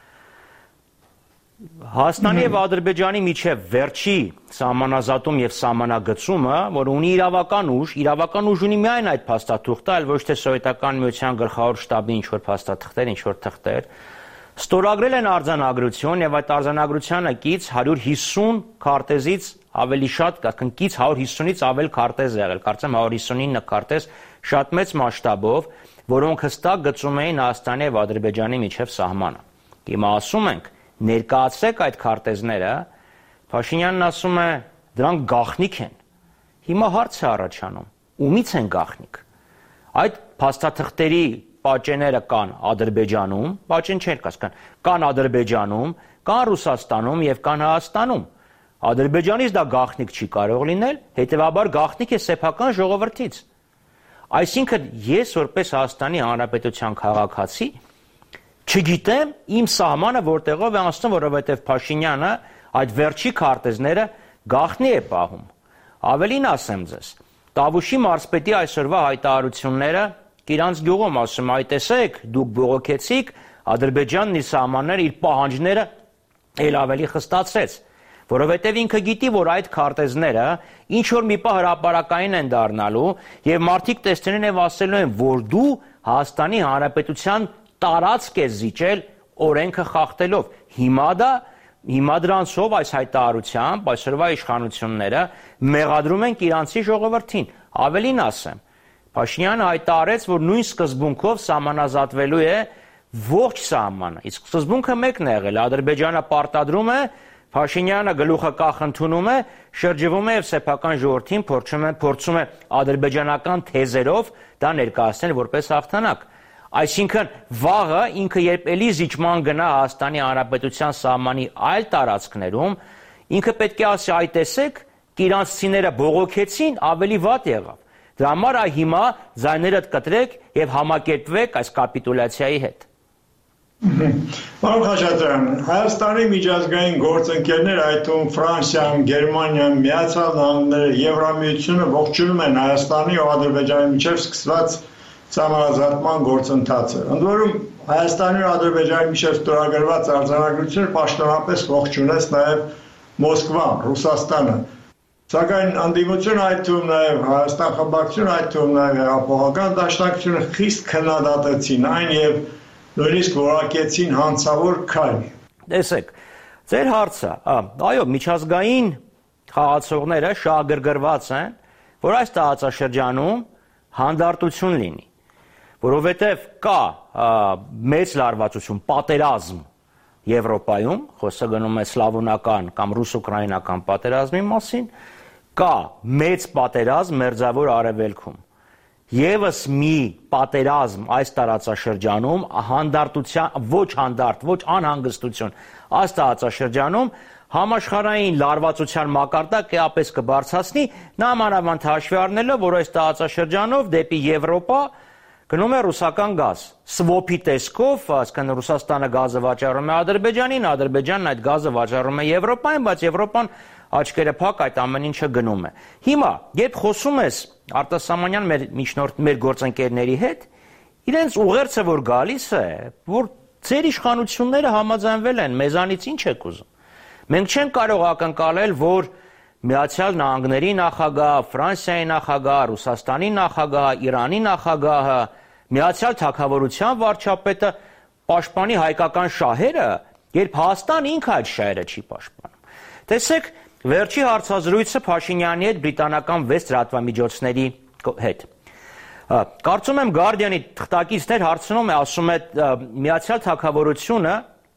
Հայաստանի եւ Ադրբեջանի միջև վերջի սահմանազատում եւ սահմանագծումը, որ ունի իրավական ուժ, իրավական ուժ ունի միայն այդ փաստաթուղթը, այլ ոչ թե Սովետական միության գլխավոր շտաբի ինչ որ փաստաթղթեր, ինչ որ թղթեր, ստորագրել են արձանագրություն եւ այդ արձանագրությանը կից հարյուր հիսուն քարտեզից ավելի շատ, կից հարյուր հիսունից ավել քարտեզ եղել, կարծեմ հարյուր հիսունինը քարտեզ շատ մեծ մասշտաբով, որոնք հստակ գծում էին Հայաստանի եւ Ադրբեջանի միջև սահմանը։ Հիմա ասում ենք ներկայացրեք այդ քարտեզները, Փաշինյանն ասում է դրանք գաղտնիք են։ Հիմա հարց է առաջանում, ումից են գաղտնիք։ Այդ փաստաթղթերի պատճենները կան Ադրբեջանում, պատճեն չեն կասկան, կան Ադրբեջանում, կան Ռուսաստանում եւ կան Հայաստանում։ Ադրբեջանից դա գաղտնիք չի կարող լինել, հետեւաբար գաղտնիք է սեփական ժողովրդից։ Այսինքն ես որպես Հայաստանի Հանրապետության քաղաքացի չգիտեմ իմ սահմանը որտեղով է անցնում, որովհետև Փաշինյանը այդ վերջի քարտեզները գաղտնի է պահում։ Ավելին ասեմ ձեզ, Տավուշի մարզպետի այսօրվա հայտարարությունները իրանց գյուղում ասում, այ տեսեք, դուք բողոքեցիք, Ադրբեջանն իր սահմանները, իր պահանջները ել ավելի խստացրեց, որովհետև ինքը գիտի, որ այդ քարտեզները ինչ որ մի պահ հրապարակային են դառնալու եւ մարդիկ տեսնեն եւ ասելու են, որ դու Հայաստանի Հանրապետության տարածք է զիջել օրենքը խախտելով։ Հիմա դա հիմա դրանցով այս հայտարարությամբ այսօրվա իշխանությունները մեղադրում են իրանցի ժողովրդին։ Ավելին ասեմ, Փաշինյանը հայտարարեց, որ նույն սկզբունքով սահմանազատվելու է ողջ սահմանը։ Իսկ սկզբունքը մեկն է եղել, Ադրբեջանը պարտադրում է, Փաշինյանը գլուխը կախ ընդունում է, շրջվում է եւ սեփական ժողովրդին փորձում է փորձում է ադրբեջանական թեզերով դա ներկայացնել որպես հաղթանակ։ Այսինքն վաղը ինքը երբ էլի զիջման գնա Հայաստանի Հանրապետության սահմանի այլ տարածքներում, ինքը պետք է ասի, այ տեսեք, իրանցիները բողոքեցին, ավելի վատ եղավ։ Դրա համար այ հիմա ձայներդ կտրեք եւ համակերպվեք այս կապիտուլյացիայի հետ։ Պարոն Խաչատրյան, Հայաստանի միջազգային գործընկերներ, այդ թվում Ֆրանսիան, Գերմանիան, Միացյալ Նահանգները, Եվրամիությունը ողջունում են Հայաստանի ու Ադրբեջանի միջև սկսված սահմանազատման գործընթացը։ Ընդ որում Հայաստանի ու Ադրբեջանի միջև ստորագրված արձանագրությունը պաշտոնապես ողջունեց նաև Մոսկվան, Ռուսաստանը։ Սակայն անդիմությունը, այդ թվում նաև Հայաստան խմբակցությունը, այդ թվում նաև հեղափոխական դաշնակցությունը խիստ քննադատեցին այն եւ նույնիսկ որակեցին հանցավոր քայլ։ Տեսեք, ձեր հարցը, այո, միջազգային խաղացողները շահագրգռված են, որ այս տարածաշրջանում հանդարտություն լինի, որովհետև կա մեծ լարվածություն, պատերազմ Եվրոպայում, խոսքը գնում է սլավոնական կամ ռուս-ուկրաինական պատերազմի մասին, կա մեծ պատերազմ Մերձավոր Արևելքում։ Եվս մի պատերազմ այս տարածաշրջանում հանդարտության, ոչ հանդարտ, ոչ անհանգստություն այս տարածաշրջանում համաշխարհային լարվածության մակարդակը էապես կբարձրացնի, նամանավանդ հաշվի առնելով, որ այս տարածաշրջանով դեպի Եվրոպա գնում է ռուսական գազ։ Սվոփի տեսքով, այսինքն Ռուսաստանը գազը վաճառում է Ադրբեջանին, Ադրբեջանն այդ գազը վաճառում է Եվրոպային, բայց Եվրոպան աչքերը փակ այդ ամեն ինչը գնում է։ Հիմա, երբ խոսում ես արտասահմանյան մեր միջնորդ մեր գործընկերների հետ, իրենց ուղերձը որ գալիս է, որ ձեր իշխանությունները համաձայնվել են, մեզանից ինչ եք ուզում։ Մենք չենք կարող ակնկալել, որ Միացյալ Նահանգների նախագահ, Ֆրանսիայի նախագահ, Ռուսաստանի նախագահ, Իրանի նախագահը, Միացյալ Թագավորության վարչապետը պաշտպանի հայկական շահերը, երբ Հայաստանը ինքը այդ շահերը չի պաշտպանում։ Տեսեք, վերջի հարցազրույցը Փաշինյանի հետ բրիտանական վեց լրատվամիջոցների հետ։ Կարծում եմ Guardian-ի թղթակիցներ հարցնում է, ասում է Միացյալ Թագավորությունը,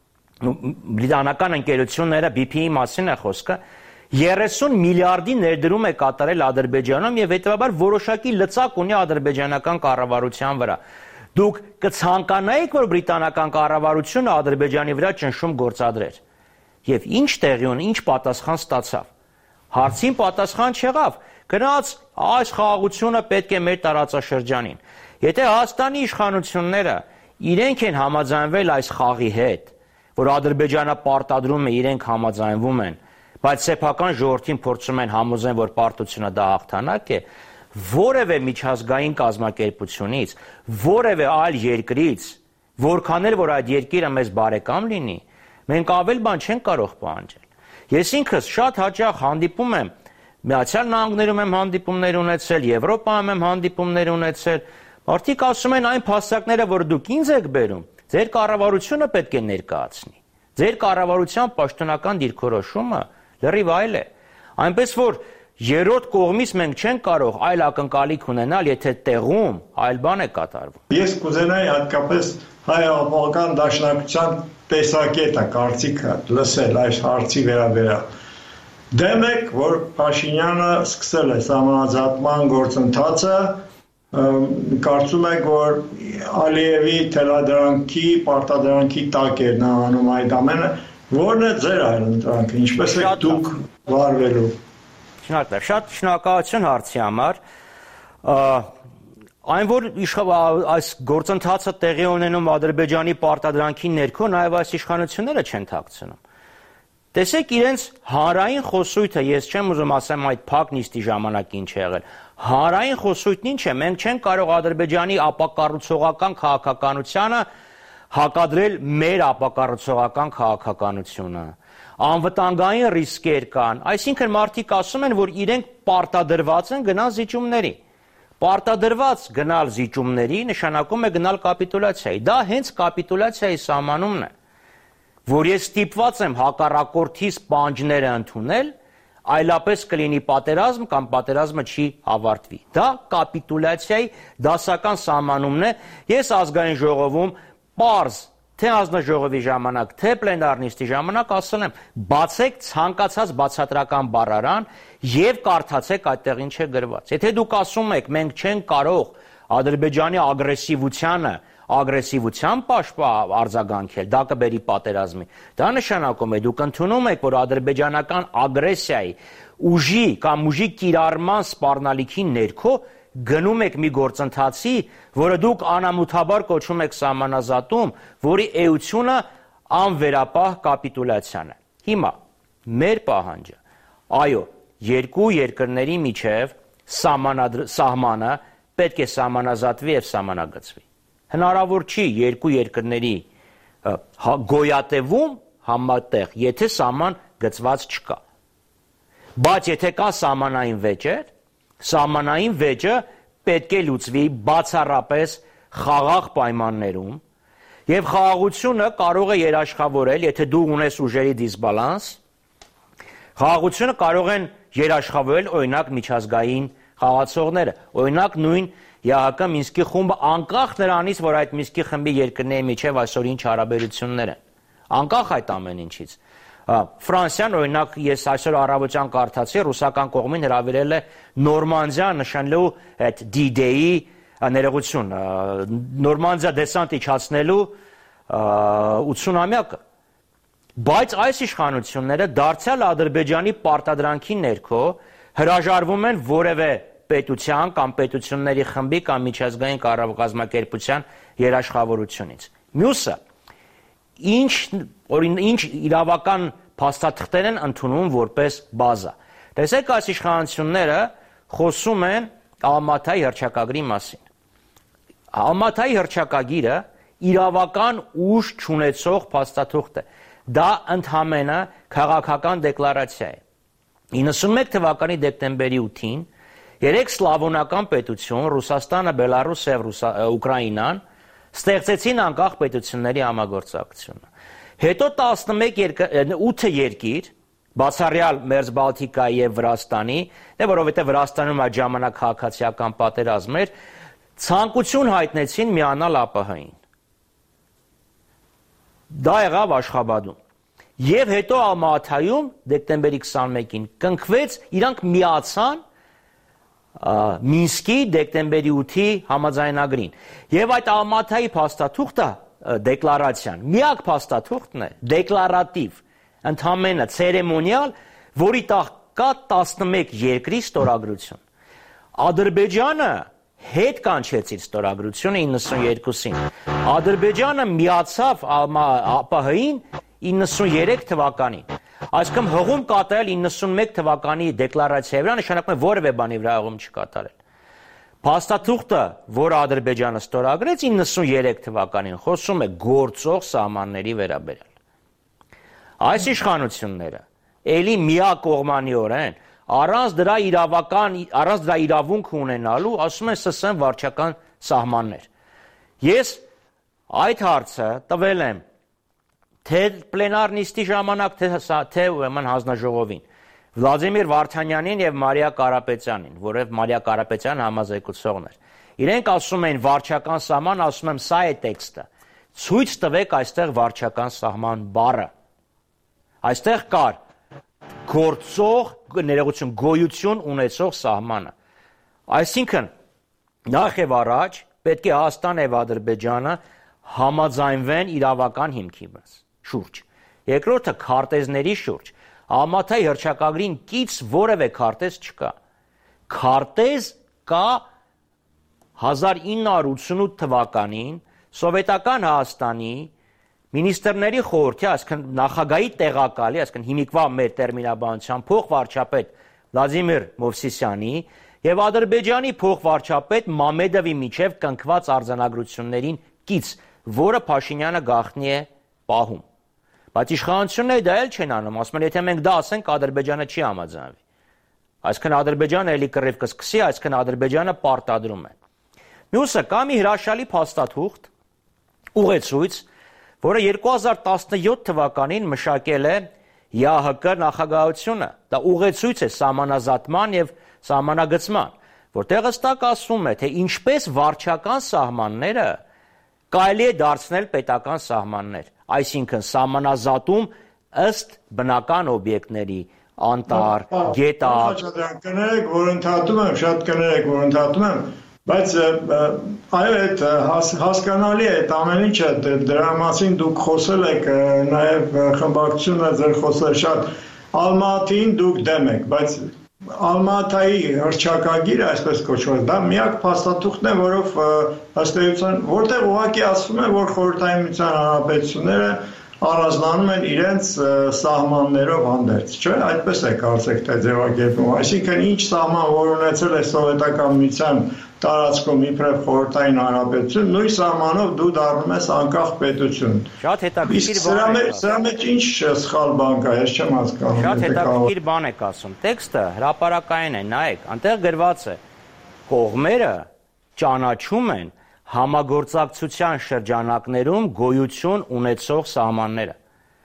բրիտանական ընկերությունները B P E մասին է խոսքը, երեսուն միլիարդի ներդրում է կատարել Ադրբեջանում եւ հետեւաբար որոշակի լծակ ունի ադրբեջանական կառավարության վրա։ Դուք կցանկանայիք, որ բրիտանական կառավարությունը Ադրբեջանի վրա ճնշում գործադրեր։ Եվ ինչ տեղի ունի, ինչ պատասխան ստացավ։ Հարցին պատասխան չեղավ։ Գնաց այս խաղաղությունը պետք է մեր տարածաշրջանին։ Եթե Հայաստանի իշխանությունները իրենք են համաձայնվել այս խաղի հետ, որ Ադրբեջանը պարտադրում է, իրենք համաձայնվում են, բայց սեփական ժողովրդին փորձում են համոզեն, որ պարտությունը դա հաղթանակ է, որևէ միջազգային կազմակերպությունից, որևէ այլ երկրից, որքան էլ որ այդ երկիրը մեզ բարեկամ լինի, մենք ավել բան չենք կարող պահանջել։ Ես ինքս շատ հաճախ հանդիպում եմ, Միացյալ Նահանգներում եմ հանդիպումներ ունեցել, Եվրոպայում եմ հանդիպումներ ունեցել, մարդիկ ասում են այն փաստարկները, որ դուք ինձ եք բերում, ձեր կառավարությունը պետք է ներկայացնի։ Ձեր կառավարության պաշտոնական դիրքորոշումը լրիվ այլ է։ Այնպես որ երրորդ կողմից մենք չենք կարող այլ ակնկալիք ունենալ, եթե տեղում այլ բան է կատարվում։ Ես կուզենայի հատկապես հայ ապահովական դաշնակցության տեսակետը, կարծիքը լսել այս հարցի վերաբերյալ։ Դեմ եք, որ Փաշինյանը սկսել է սահմանազատման գործընթացը, կարծում եք, որ Ալիևի թելադրանքի, պարտադրանքի տակ էր նա անում այդ ամենը, որն է ձեր այլընտրանքը, ինչպես եք դուք վարվելու։ Շնորհակալ, շատ շնորհակալություն հարցի համար։ Այն որ այս գործընթացը տեղի ունենում Ադրբեջանի պարտադրանքի ներքո, նաև այս իշխանությունները չեն թաքցնում։ Տեսեք իրենց հանրային խոսույթը, ես չեմ ուզում ասեմ այդ փակ նիստի ժամանակ ինչ է եղել։ Հանրային խոսույթն ինչ է, մենք չենք կարող Ադրբեջանի ապակառուցողական քաղաքականությանը հակադրել մեր ապակառուցողական քաղաքականությունը։ Անվտանգային ռիսկեր կան, այսինքն մարդիկ ասում են, որ իրենք պարտադրված են գնալ զիջումների։ Պարտադրված գնալ զիջումների նշանակում է գնալ կապիտուլյացիայի։ Դա հենց կապիտուլյացիայի սահմանումն է, որ ես ստիպված եմ հակառակորդիս պանջները ընդունել, այլապես կլինի պատերազմ կամ պատերազմը չի ավարտվի։ Դա կապիտուլյացիայի դասական սահմանումն է։ Ես ազգային ժողովում պարզ թե հանձնաժողովի ժամանակ, թե պլենար նիստի ժամանակ ասել եմ, բացեք ցանկացած բացատրական բառարան եւ կարդացեք այդտեղ ինչ է գրված։ Եթե դուք ասում եք, մենք չենք կարող Ադրբեջանի ագրեսիվությանը ագրեսիվության պաշտպան արձագանքել, դա կբերի պատերազմի։ Դա նշանակում է դուք ընդունում եք, որ ադրբեջանական ագրեսիայի ուժի կամ ուժի կիրառման սպառնալիքի ներքո գնում եք մի գործընթացի, որը դուք անամոթաբար կոչում եք սահմանազատում, որի էությունը անվերապահ կապիտուլյացիան է։ Հիմա մեր պահանջը, այո, երկու երկրների միջև սահմանը պետք է սահմանազատվի եւ սահմանագծվի։ Հնարավոր չի երկու երկրների գոյատևում համատեղ, եթե սահման գծված չկա։ Բայց եթե կա սահմանային վեճեր, սահմանային վեճը պետք է լուծվի բացառապես խաղաղ պայմաններում եւ խաղաղությունը կարող է երաշխավորել, եթե դու ունես ուժերի դիսբալանս, խաղաղությունը կարող են երաշխավորել օրինակ միջազգային խաղացողները, օրինակ նույն ԵԱՀԿ Մինսկի խումբը, անկախ նրանից, որ այդ Մինսկի խմբի երկրների միջև այսօր ինչ հարաբերություններ են, անկախ այդ ամեն ինչից։ Ֆրանսիան, օրինակ, ես այսօր առավոտյան կարդացի, ռուսական կողմին հրավիրել է Նորմանդիա նշանելու այդ D-Day-ի ներողություն, Նորմանդիա դեսանտ իջացնելու ութսունամյակը։ Բայց այս իշխանությունները դարձյալ Ադրբեջանի պարտադրանքի ներքո հրաժարվում են որևէ պետության կամ պետությունների խմբի կամ միջազգային կազմակերպության երաշխավորությունից։ Մյուսը, ինչ, ինչ իրավական փաստաթղթեր են ընդունում որպես բազա։ Տեսեք, այս իշխանությունները խոսում են Ալմաթայի հռչակագրի մասին։ Ալմաթայի հռչակագիրը իրավական ուժ չունեցող փաստաթուղթ է։ Դա ընդհանրապես քաղաքական դեկլարացիա է։ իննսունմեկ թվականի դեկտեմբերի ութին երեք սլավոնական պետություն, Ռուսաստանը, Բելարուսը եւ Ուկրաինան, ստեղծեցին անկախ պետությունների համագործակցությունը։ Հետո տասնմեկ ութ երկիր, բացառյալ Մերձբալթիկայի եւ Վրաստանի, դե որովհետեւ Վրաստանում այդ ժամանակ քաղաքացիական պատերազմ էր, ցանկություն հայտնեցին միանալ ԱՊՀ-ին։ Դա եղավ Աշխաբադում։ Եվ հետո Ալմաթայում դեկտեմբերի քսանմեկին կնքվեց, իրանք միացան Մինսկի դեկտեմբերի ութի համաձայնագրին։ Եվ այդ Ալմաթայի փաստաթուղթը, դեկլարացիան, միակ փաստաթուղթն է, դեկլարատիվ, ընդամենը ցերեմոնիալ, որի տակ կա տասնմեկ երկրի ստորագրություն։ Ադրբեջանը հետ կանչեց իր ստորագրությունը իննսունյոթին։ Ադրբեջանը միացավ ԱՊՀ-ին իննսունյերեք թվականին։ Այսինքն հղում կատարել իննսունմեկ թվականի դեկլարացիայի վրա նշանակում է որևէ բանի վրա հղում չկատարել։ Փաստաթուղթը, որը Ադրբեջանը ստորագրեց իննսուններեք թվականին, խոսում է գործող սահմանների վերաբերյալ։ Այս իշխանությունները ելի միակողմանիորեն առանց դրա իրավական, առանց դրա իրավունք ունենալու, ասում են ՍՍՄ վարչական սահմաններ։ Ես այդ հարցը տվել եմ թե պլենար նիստի ժամանակ, թե, թե ուրեմն հանձնաժողովին, Վլադիմիր Վարդանյանին եւ Մարիա Կարապետյանին, որով Մարիա Կարապետյանը համազեկուցողն էր։ Իրենք ասում են վարչական սահման, ասում եմ սա է տեքստը։ Ցույց տվեք այստեղ վարչական սահման բառը։ Այստեղ կար գործող, ներողություն, գոյություն ունեցող սահմանը։ Այսինքն նախ եւ առաջ պետք է Հայաստան եւ Ադրբեջանը համաձայնվեն իրավական հիմքի վրա շուրջ։ Երկրորդը քարտեզների շուրջ։ Համատայ հռչակագրին կից որևէ քարտեզ չկա։ Քարտեզ կա հազար ինը հարյուր ութսունութ թվականին սովետական Հայաստանի Մինիստրների խորհրդի, այսինքն նախագահի տեղակալի, այսինքն հիմիկվա մեր տերմինաբանությամբ փոխվարչապետ Վլադիմիր Մովսիսյանի եւ Ադրբեջանի փոխվարչապետ Մամեդովի միջև կնքված արձանագրություններին կից, որը Փաշինյանը գաղտնի է պահում։ Բայց իշխանությունները դա էլ չեն անում, ասում են, եթե մենք դա ասենք, Ադրբեջանը չի համաձայնվի։ Այսինքն Ադրբեջանը էլի կռիվ կսկսի, այսինքն Ադրբեջանը պարտադրում է։ Մյուսը կա մի հրաշալի փաստաթուղթ, ուղեցույց, որը երկու հազար տասնյոթ թվականին մշակել է ԵԱՀԿ նախագահությունը, դա ուղեցույց է սահմանազատման եւ սահմանագծման, որտեղ հստակ ասվում է, թե ինչպես վարչական սահմանները կարելի է դարձնել պետական սահմաններ, այսինքն սահմանազատում ըստ բնական օբյեկտների, անտառ, գետակ։ Կներեք, որ ընդհատում եմ, շատ կներեք, որ ընդհատում եմ, բայց այո, այդ հասկանալի է, այդ ամեն ինչը դրա մասին դուք խոսել եք, նաև խմբակցությունը ձեր խոսել շատ, Ալմատին դուք դեմ եք, բայց Ալմատայի հռչակագիրը, այսպես կոչված, դա միակ փաստաթուղթն է, որով ըստ էության, որտեղ ուղղակի ասվում է, որ Խորհրդային Միության Հանրապետությունները առանձնանում են իրենց սահմաններով հանդերձ, չէ՞, այդպես է կարծեք թե ձևակերպում, այսինքն ինչ սահման, որ ունեցել է Սովետական Միության տարածքում իբրև Խորհրդային Հանրապետություն, նույն սահմանով դու դառնում ես անկախ պետություն։ Շատ հետաքրքիր բան է։ Սրա մեջ ինչ սխալ բան կա, ես չեմ հասկանում։ Շատ հետաքրքիր բան եք ասում։ Տեքստը հրապարակային է, նայեք, անտեղ գրված է. կողմերը ճանաչում են համագործակցության շրջանակներում գոյություն ունեցող սահմանները։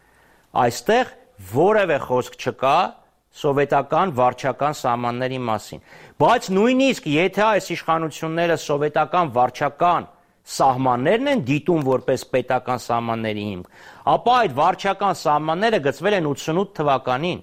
Այստեղ որևէ խոսք չկա սովետական վարչական սահմանների մասին։ Բայց նույնիսկ եթե այս իշխանությունները սովետական վարչական սահմաններն են դիտում որպես պետական սահմանների հիմք, ապա այդ վարչական սահմանները գծվել են ութսունութ թվականին,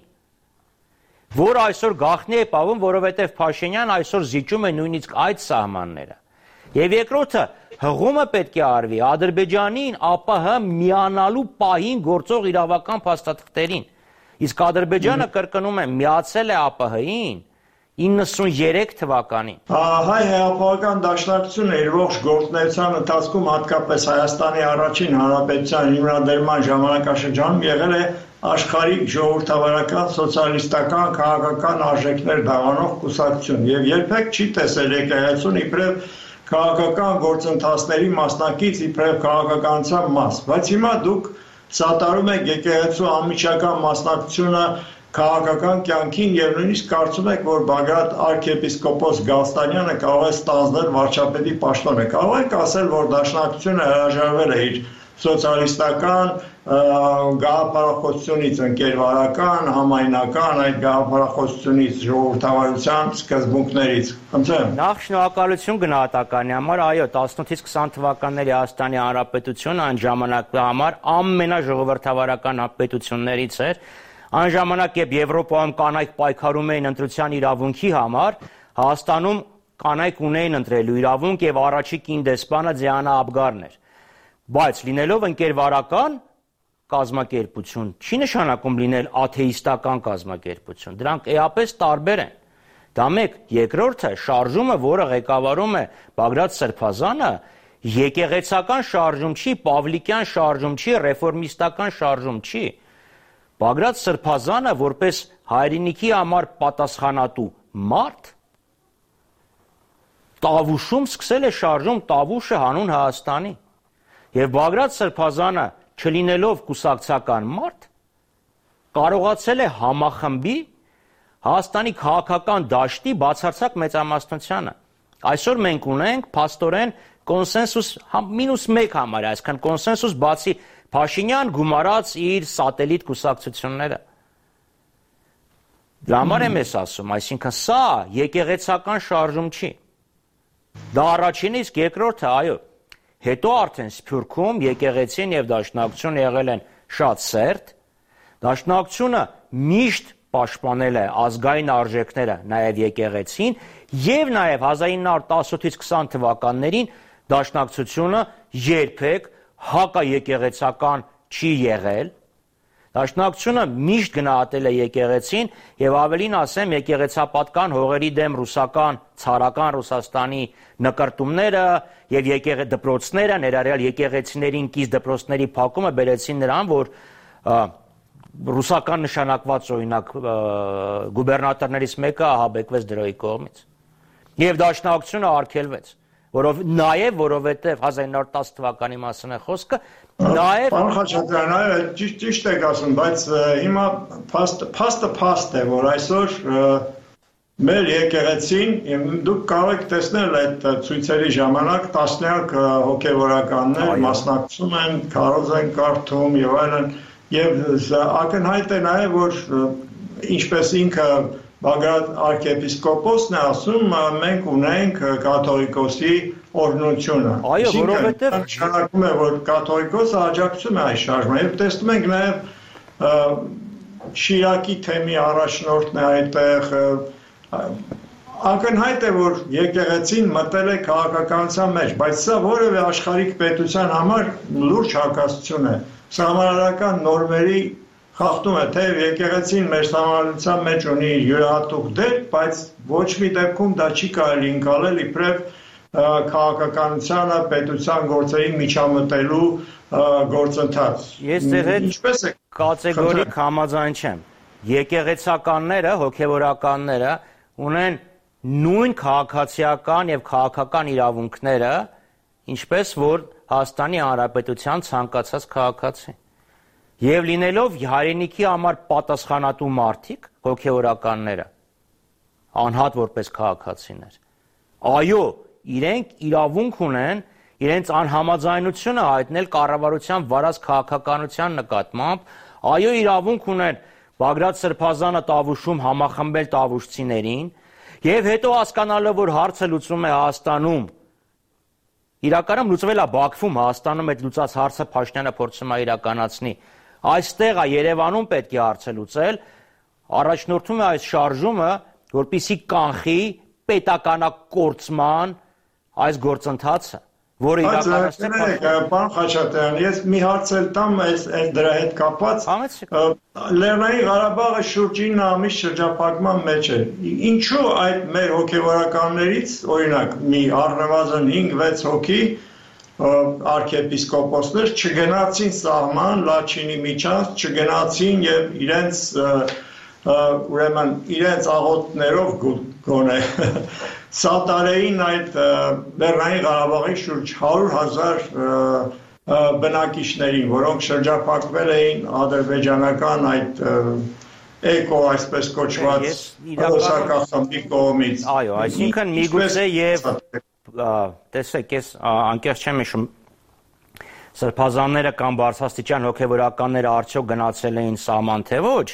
որ այսօր գաղտնի է պահում, որովհետև Փաշինյան այսօր զիջում է նույնիսկ այդ սահմանները։ Եվ երկրորդը, հղումը պետք է արվի Ադրբեջանին ԱՊՀ միանալու պահին գործող իրավական փաստաթղթերին։ Իսկ Ադրբեջանը կրկնում է միացել է ԱՊՀ-ին իննսուններեք թվականին։ Հայ հեղափոխական դաշնակցությունը իր ողջ գործունեության ընթացքում հատկապես Հայաստանի առաջին հանրապետության հիմնադրման ժամանակաշրջանում եղել է աշխարհիկ ժողովրդավարական սոցիալիստական քաղաքական արժեքներ դավանող կուսակցություն եւ երբեք չի տեսել եկեղեցուն իբրև քաղաքական գործընթացների մասնակից, իբրև քաղաքականության մաս, բայց հիմա դուք սատարում եք եկեղեցու անմիջական մասնակցությունը քաղաքական կյանքին եւ նույնիսկ կարծում եք, որ Բագրատ arczepiskopos Գալստանյանը կարող է ստանձնել վարչապետի պաշտոնը։ Կարող եք ասել, որ դաշնակցությունը հրաժարվել է իր սոցիալիստական գաղափարախոսությունից, ընկերվարական, համայնական այդ գաղափարախոսությունից, ժողովրդավարության սկզբունքներից։ Խնդրեմ։ Նախ շնորհակալություն գնահատականի համար, այո, տասնութից քսան թվականների Հայաստանի Հանրապետությունը այն ժամանակվա համար ամենաժողովրդավարական պետություններից էր։ Այն ժամանակ, երբ Եվրոպայում կանայք պայքարում էին ընտրության իրավունքի համար, Հայաստանում կանայք ունեին ընտրելու իրավունք եւ առաջի կին դեսպանը Դիանա Աբգարն էր։ Բայց լինելով ընկերվարական կազմակերպություն չի նշանակում լինել աթեիստական կազմակերպություն։ Դրանք էապես տարբեր են։ Դա մեկ, երկրորդը շարժումը, որը ղեկավարում է Բագրատ Սրբազանը, եկեղեցական շարժում չի, պավլիկյան շարժում չի, ռեֆորմիստական շարժում չի։ Բագրատ Սրբազանը որպես հայրենիքի համար պատասխանատու մարդ Տավուշում սկսել է շարժում Տավուշը հանուն Հայաստանի եւ Բագրատ Սրբազանը չլինելով կուսակցական մարդ կարողացել է համախմբի Հայաստանի քաղաքական դաշտի բացարձակ մեծամասնությանը այսօր մենք ունենք փաստորեն կոնսենսուս մինուս մեկ համար այսքան կոնսենսուս բացի Փաշինյան գումարած իր սատելիտ կուսակցությունները Դրա համար եմ ես ասում այսինքն սա եկեղեցական շարժում չի Դա առաջինը իսկ երկրորդը, այո, հետո արդեն Սփյուռքում եկեղեցին եւ դաշնակցությունը եղել են շատ սերտ, դաշնակցությունը միշտ պաշտպանել է ազգային արժեքները, նաեւ եկեղեցին եւ նաեւ հազար ինը հարյուր տասնութից քսան թվականներին դաշնակցությունը երբեք հակաեկեղեցական չի եղել Դաշնակցությունը միշտ գնահատել է եկեղեցին եւ ավելին ասեմ եկեղեցապատկան հողերի դեմ ռուսական ցարական Ռուսաստանի նկարտումները եւ եկեղե դպրոցները ներառյալ եկեղեցիներին կից դպրոցների փակումը բերեցին նրան որ ռուսական նշանակված օրինակ գուբերնատորներից մեկը ահաբեկվեց դրոյի կողմից եւ դաշնակցությունը արգելվեց որով նաեւ որովհետեւ հազար ինը հարյուր տասը թվականի մասին է խոսքը Նաև Պարոն Խաչատրյան, այո, ճիշտ ճիշտ եք ասում, բայց հիմա փաստը փաստը փաստ է, որ այսօր մեր եկեղեցին դուք կարող եք տեսնել այդ ցույցերի ժամանակ տասնյակ հոգևորականներ մասնակցում են, քարոզ են կարդում եւ այլն, եւ ակնհայտ է նաեւ որ ինչպես ինքը Բագրատ arczepiskopos-ն է ասում, մենք ունենք կաթողիկոսի օրհնությունը։ Այո, որովհետև նշանակում է, որ կաթողիկոսը աջակցում է այս շարժմանը։ Եվ տեսնում ենք նաև Շիրակի թեմի առաջնորդն է այդտեղ։ Ակնհայտ է, որ եկեղեցին մտել է քաղաքականության մեջ, բայց սա որևէ աշխարհիկ պետության համար լուրջ հակասություն է։ Սահմանադրական նորմերի խախտում է, թե եկեղեցին մեր համալության մեջ ունի յուրահատուկ դեր, բայց ոչ մի դեպքում դա չի կարելի ընկալել իբրև քաղաքականությանը, պետության գործերի միջամտելու գործընթաց։ Ես ձեր հետ կատեգորիկ համաձայն չեմ։ Եկեղեցականները, հոգևորականները ունեն նույն քաղաքացիական եւ քաղաքական իրավունքները, ինչպես որ Հայաստանի Հանրապետության ցանկացած քաղաքացի։ Եվ լինելով հայրենիքի համար պատասխանատու մարդիկ, հոգևորականները, անհատ որպես քաղաքացիներ, այո, իրենք իրավունք ունեն իրենց անհամաձայնությունը հայտնել կառավարության վարած քաղաքականության նկատմամբ, այո, իրավունք ունեն Բագրատ Սրբազանը Տավուշում համախմբել տավուշցիներին, եւ հետո հասկանալով, որ հարցը լուծվում է Հայաստանում, իրականում լուծվել է Բաքվում, Հայաստանում այդ լուծած հարցը Փաշինյանը փորձում է իրականացնի Այստեղ է Երևանում պետք է հարցը լուծել, առաջնորդում է այս շարժումը, որպեսզի կանխի պետականակորցման այս գործընթացը, որը իրականացել է Պարոն Խաչատրյան, ես մի հարց էլ տամ այս դրա հետ կապված։ Լեռնային Ղարաբաղը շուրջ ինը ամիս շրջափակման մեջ է։ Ինչու այդ մեր հոգևորականներից, օրինակ, մի առնվազն հինգ-վեց հոգի arczepiskoposներ չգնացին սահման, Լաչինի միջանց, չգնացին եւ իրենց ուրեմն իրենց աղոթներով գոնե սատարեին այդ Լեռնային Ղարաբաղի շուրջ հարյուր հազար բնակիչներին, որոնք շրջափակվել էին ադրբեջանական այդ էկո այսպես կոչված ռուսական խմբի կողմից։ Այո, այսինքն միգուցե եւ տեսեք, ես անկեղծ չեմ հիշում Սրբազանները կամ բարձրաստիճան հոգևորականները արդյոք գնացել էին սահման թե ոչ։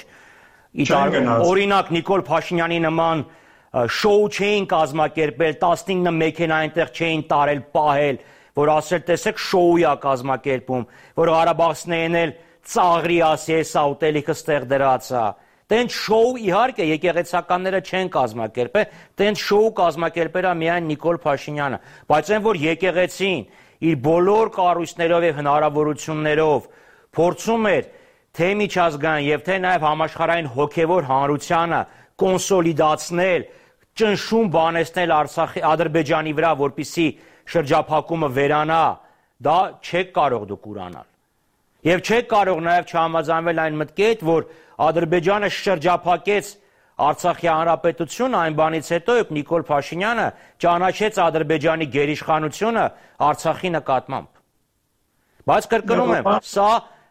Օրինակ Նիկոլ Փաշինյանի նման շոու չէին կազմակերպել, տասնինը մեքենա այնտեղ չէին տարել, պահել, որ ասել տեսեք շոու է կազմակերպում, որ Ղարաբաղցիներն էլ ծաղրի ասի, հեսա ուտելիքը ստեղ դրած է։ Տենց շոու իհարկե եկեղեցականները չեն կազմակերպել, տենց շոու կազմակերպել է միայն Նիկոլ Փաշինյանը, բայց այն որ եկեղեցին իր բոլոր կառույցներով եւ հնարավորություններով փորձում էր թե միջազգային եւ թե նաեւ համաշխարհային հոգեվոր հանրությանը կոնսոլիդացնել, ճնշում բանեցնել Արցախի Ադրբեջանի վրա, որպիսի շրջափակումը վերանա, դա չեք կարող դուք ուրանալ։ Եվ չեք կարող նաև չհամաձայնվել այն մտքի հետ, որ Ադրբեջանը շրջափակեց Արցախի հանրապետությունը այն բանից հետո, երբ Նիկոլ Փաշինյանը ճանաչեց Ադրբեջանի գերիշխանությունը Արցախի նկատմամբ։ Բայց կրկնում եմ, սա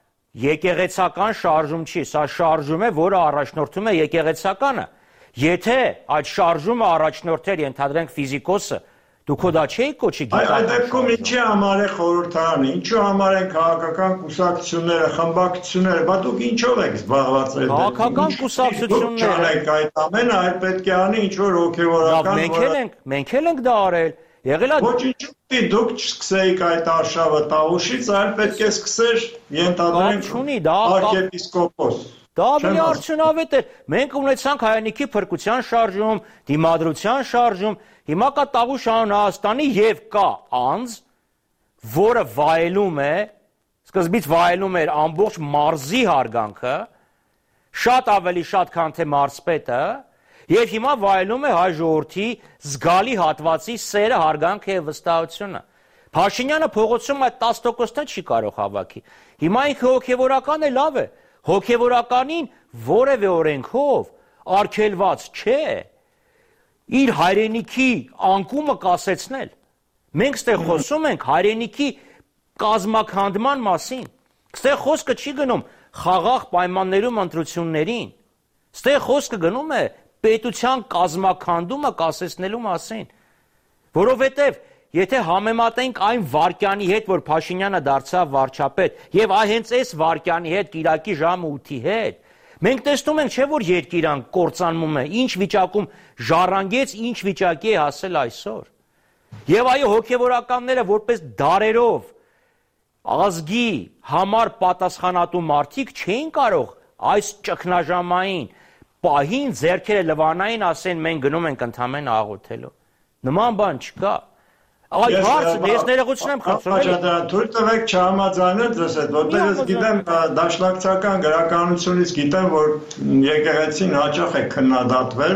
եկեղեցական շարժում չի, սա շարժում է, որը առաջնորդում է եկեղեցականը։ Եթե այդ շարժումը առաջնորդեր, ենթադրենք ֆիզիկոսը, դուք դա չէիք կոչի գիտական։ Այդ դեպքում ինչի համար է խորհրդարանը, ինչու համար են քաղաքական կուսակցությունները, խմբակցությունները, բա դուք ինչով եք զբաղված այդ քաղաքական կուսակցությունները։ Այդ ամենը այլ պետք է անի ինչ որ հոգևորական։ Մենք էլ ենք, մենք էլ ենք դա արել։ Եղել է Ոչ ինչու՞ դուք չսկսեիք այդ արշավը Տավուշից, այլ պետք է սկսեր ենթադրենք արքեպիսկոպոս։ Դա ավելի արդյունավետ է։ Մենք ունեցանք հայրենիքի փրկության շարժում, դիմադրության շարժում, հիմա կա Տավուշ անուն Հայաստանի եւ կա անձ, որը վայելում է, սկզբից վայելում էր ամբողջ մարզի հարգանքը, շատ ավելի շատ, քան թե մարզպետը, եւ հիմա վայելում է հայ ժողովրդի զգալի հատվածի սերը, հարգանքը եւ վստահությունը։ Փաշինյանը փողոցում այդ տասը տոկոսն չի կարող հավաքի։ Հիմա ինքը հոգեվորական է, լավ է։ Հոգեվորականին որևէ օրենքով արգելված չէ իր հայրենիքի անկումը կասեցնել։ Մենք ստեղ խոսում ենք հայրենիքի կազմաքանդման մասին։ Ստեղ խոսքը չի գնում խաղաղ պայմաններում ընտրություններին։ Ստեղ խոսքը գնում է պետության կազմաքանդումը կասեցնելու մասին։ Որովհետև եթե համեմատենք այն վարկյանի հետ, որ Փաշինյանը դարձավ վարչապետ, եւ այ հենց այս վարկյանի հետ Կիրակի ժամը ութի հետ, մենք տեսնում ենք, չէ՞ որ երկիրան կործանվում է, ինչ վիճակում ժառանգեց, ինչ վիճակի է հասել այսօր։ Եվ այո, հոգեվորականները որպես դարերով ազգի համար պատասխանատու մարդիկ չէին կարող այս ճգնաժամային պահին ձեռքերը լվանային ասեն մենք գնում ենք ընդամենը աղոթելու։ Նման բան չկա։ Այդ հարցը ես ներողություն եմ խնդրում։ Թույլ տվեք չհամաձայնել ձեզ հետ, որտեղ ես գիտեմ դաշնակցական գրականությունից գիտեմ, որ եկեղեցին հաճախ է քննադատվել,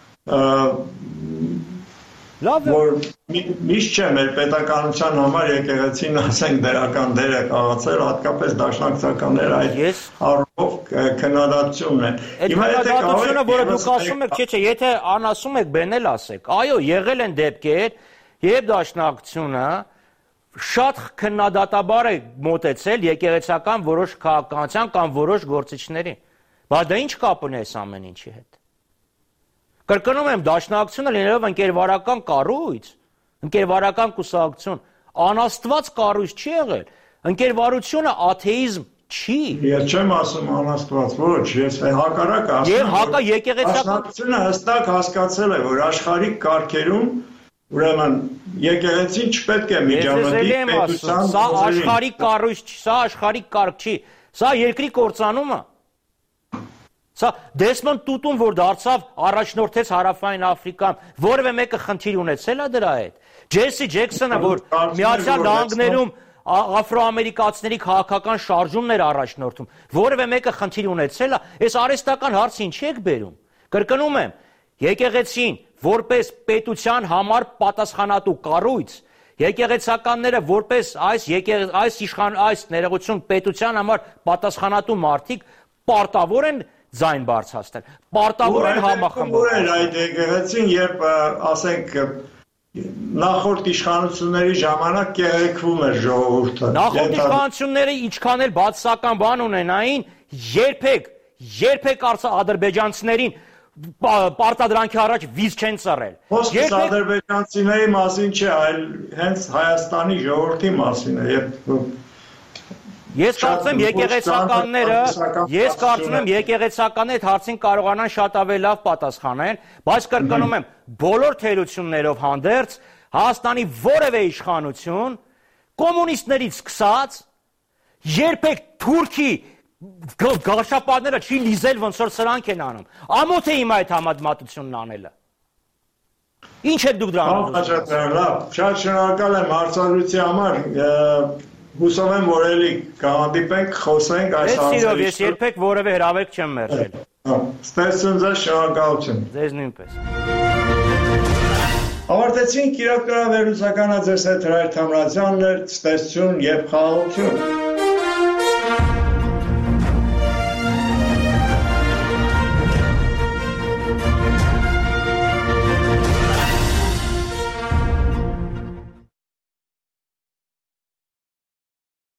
որ միշտ չէ մեր պետականության համար եկեղեցին ասենք դերական դեր է խաղացել, հատկապես դաշնակցականները այդ առումով քննադատությունն է։ Հիմա եթե քննադատությունը, որը դուք ասում եք, չէ, չէ, եթե անասում եք, բենել ասեք։ Այո, եղել են դեպքեր, երբ դաշնակցությունը շատ քննադատաբար է մոտեցել եկեղեցական որոշ քաղաքականության կամ որոշ գործիչների։ Բայց դա ինչ կապ ունի այս ամեն ինչի հետ։ Կրկնում եմ, դաշնակցությունը լինելով ընկերվարական կառույց, ընկերվարական կուսակցություն, անաստված կառույց չի եղել։ Ընկերվարությունը աթեիզմ չի։ Ես չեմ ասում անաստված, ոչ, ես հակառակը ասում եմ։ Եվ հակա եկեղեցական դաշնակցությունը հստակ հասկացել է, որ աշխարհիկ կարգերում ուրեմն եկեղեցին չպետք է միջամտի պետության։ Սա աշխարհիկ կառույց չի, սա աշխարհիկ կարգ չի, սա երկրի կործանումը։ Սա Դեսմոնդ Տուտուն, որ դարձավ առաջնորդեց Հարավային Աֆրիկան, որևէ մեկը խնդիր ունեցել է դրա հետ։ Ջեսի Ջեքսոնը, որ Միացյալ Նահանգներում աֆրոամերիկացիների քաղաքական շարժումներ առաջնորդում, որևէ մեկը խնդիր ունեցել է, այս արհեստական հարցը ինչի եք բերում։ Կրկնում եմ, եկեղեցին որպես պետության համար պատասխանատու կառույց, եկեղեցականները որպես այս այս իշխան այս ներողություն պետության համար պատասխանատու մարդիկ պարտավոր են ձայն բարձրացնել, պարտավոր են համախմբել։ Որ այդ եկեղեցին, երբ ասենք նախորդ իշխանությունների ժամանակ կեղեքվում էր ժողովուրդը։ Նախորդ իշխանությունները ինչքան էլ բացասական բան ունենային, երբեք, երբեք ադրբեջանցիներին պարտադրանքի առաջ վիզ չեն ծռել։ Խոսքը ադրբեջանցիների մասին չէ, այլ հենց Հայաստանի ժողովրդի մասին է։ Ես կարծում եմ եկեղեցականները, ես կարծում եմ եկեղեցականները այդ հարցին կարողանան շատ ավելի լավ պատասխանել, բայց կրկնում եմ, բոլոր թերություններով հանդերձ Հայաստանի որևէ իշխանություն կոմունիստներից սկսած երբեք թուրքի գարշապարները չի լիզել, ոնց որ սրանք են անում։ Ամոթ է հիմա այդ համեմատությունն անելը։ Ինչ եք դուք դրանով։ Լավ, շատ շնորհակալ եմ հարցազրույցի համար։ Հուսով եմ, որ էլի կհանդիպենք, խոսենք այս հարցերի։ Ես երբեք որևէ հրավերք չեմ մերժել։ Ստեսություն ձեզ, շնորհակալություն։ Ձեզ նույնպես։ Ավարտեցինք իրական վերլուծականը ձեզ հետ Հրայր Թամրազյանն էր, ստեսություն եւ խաղաղություն։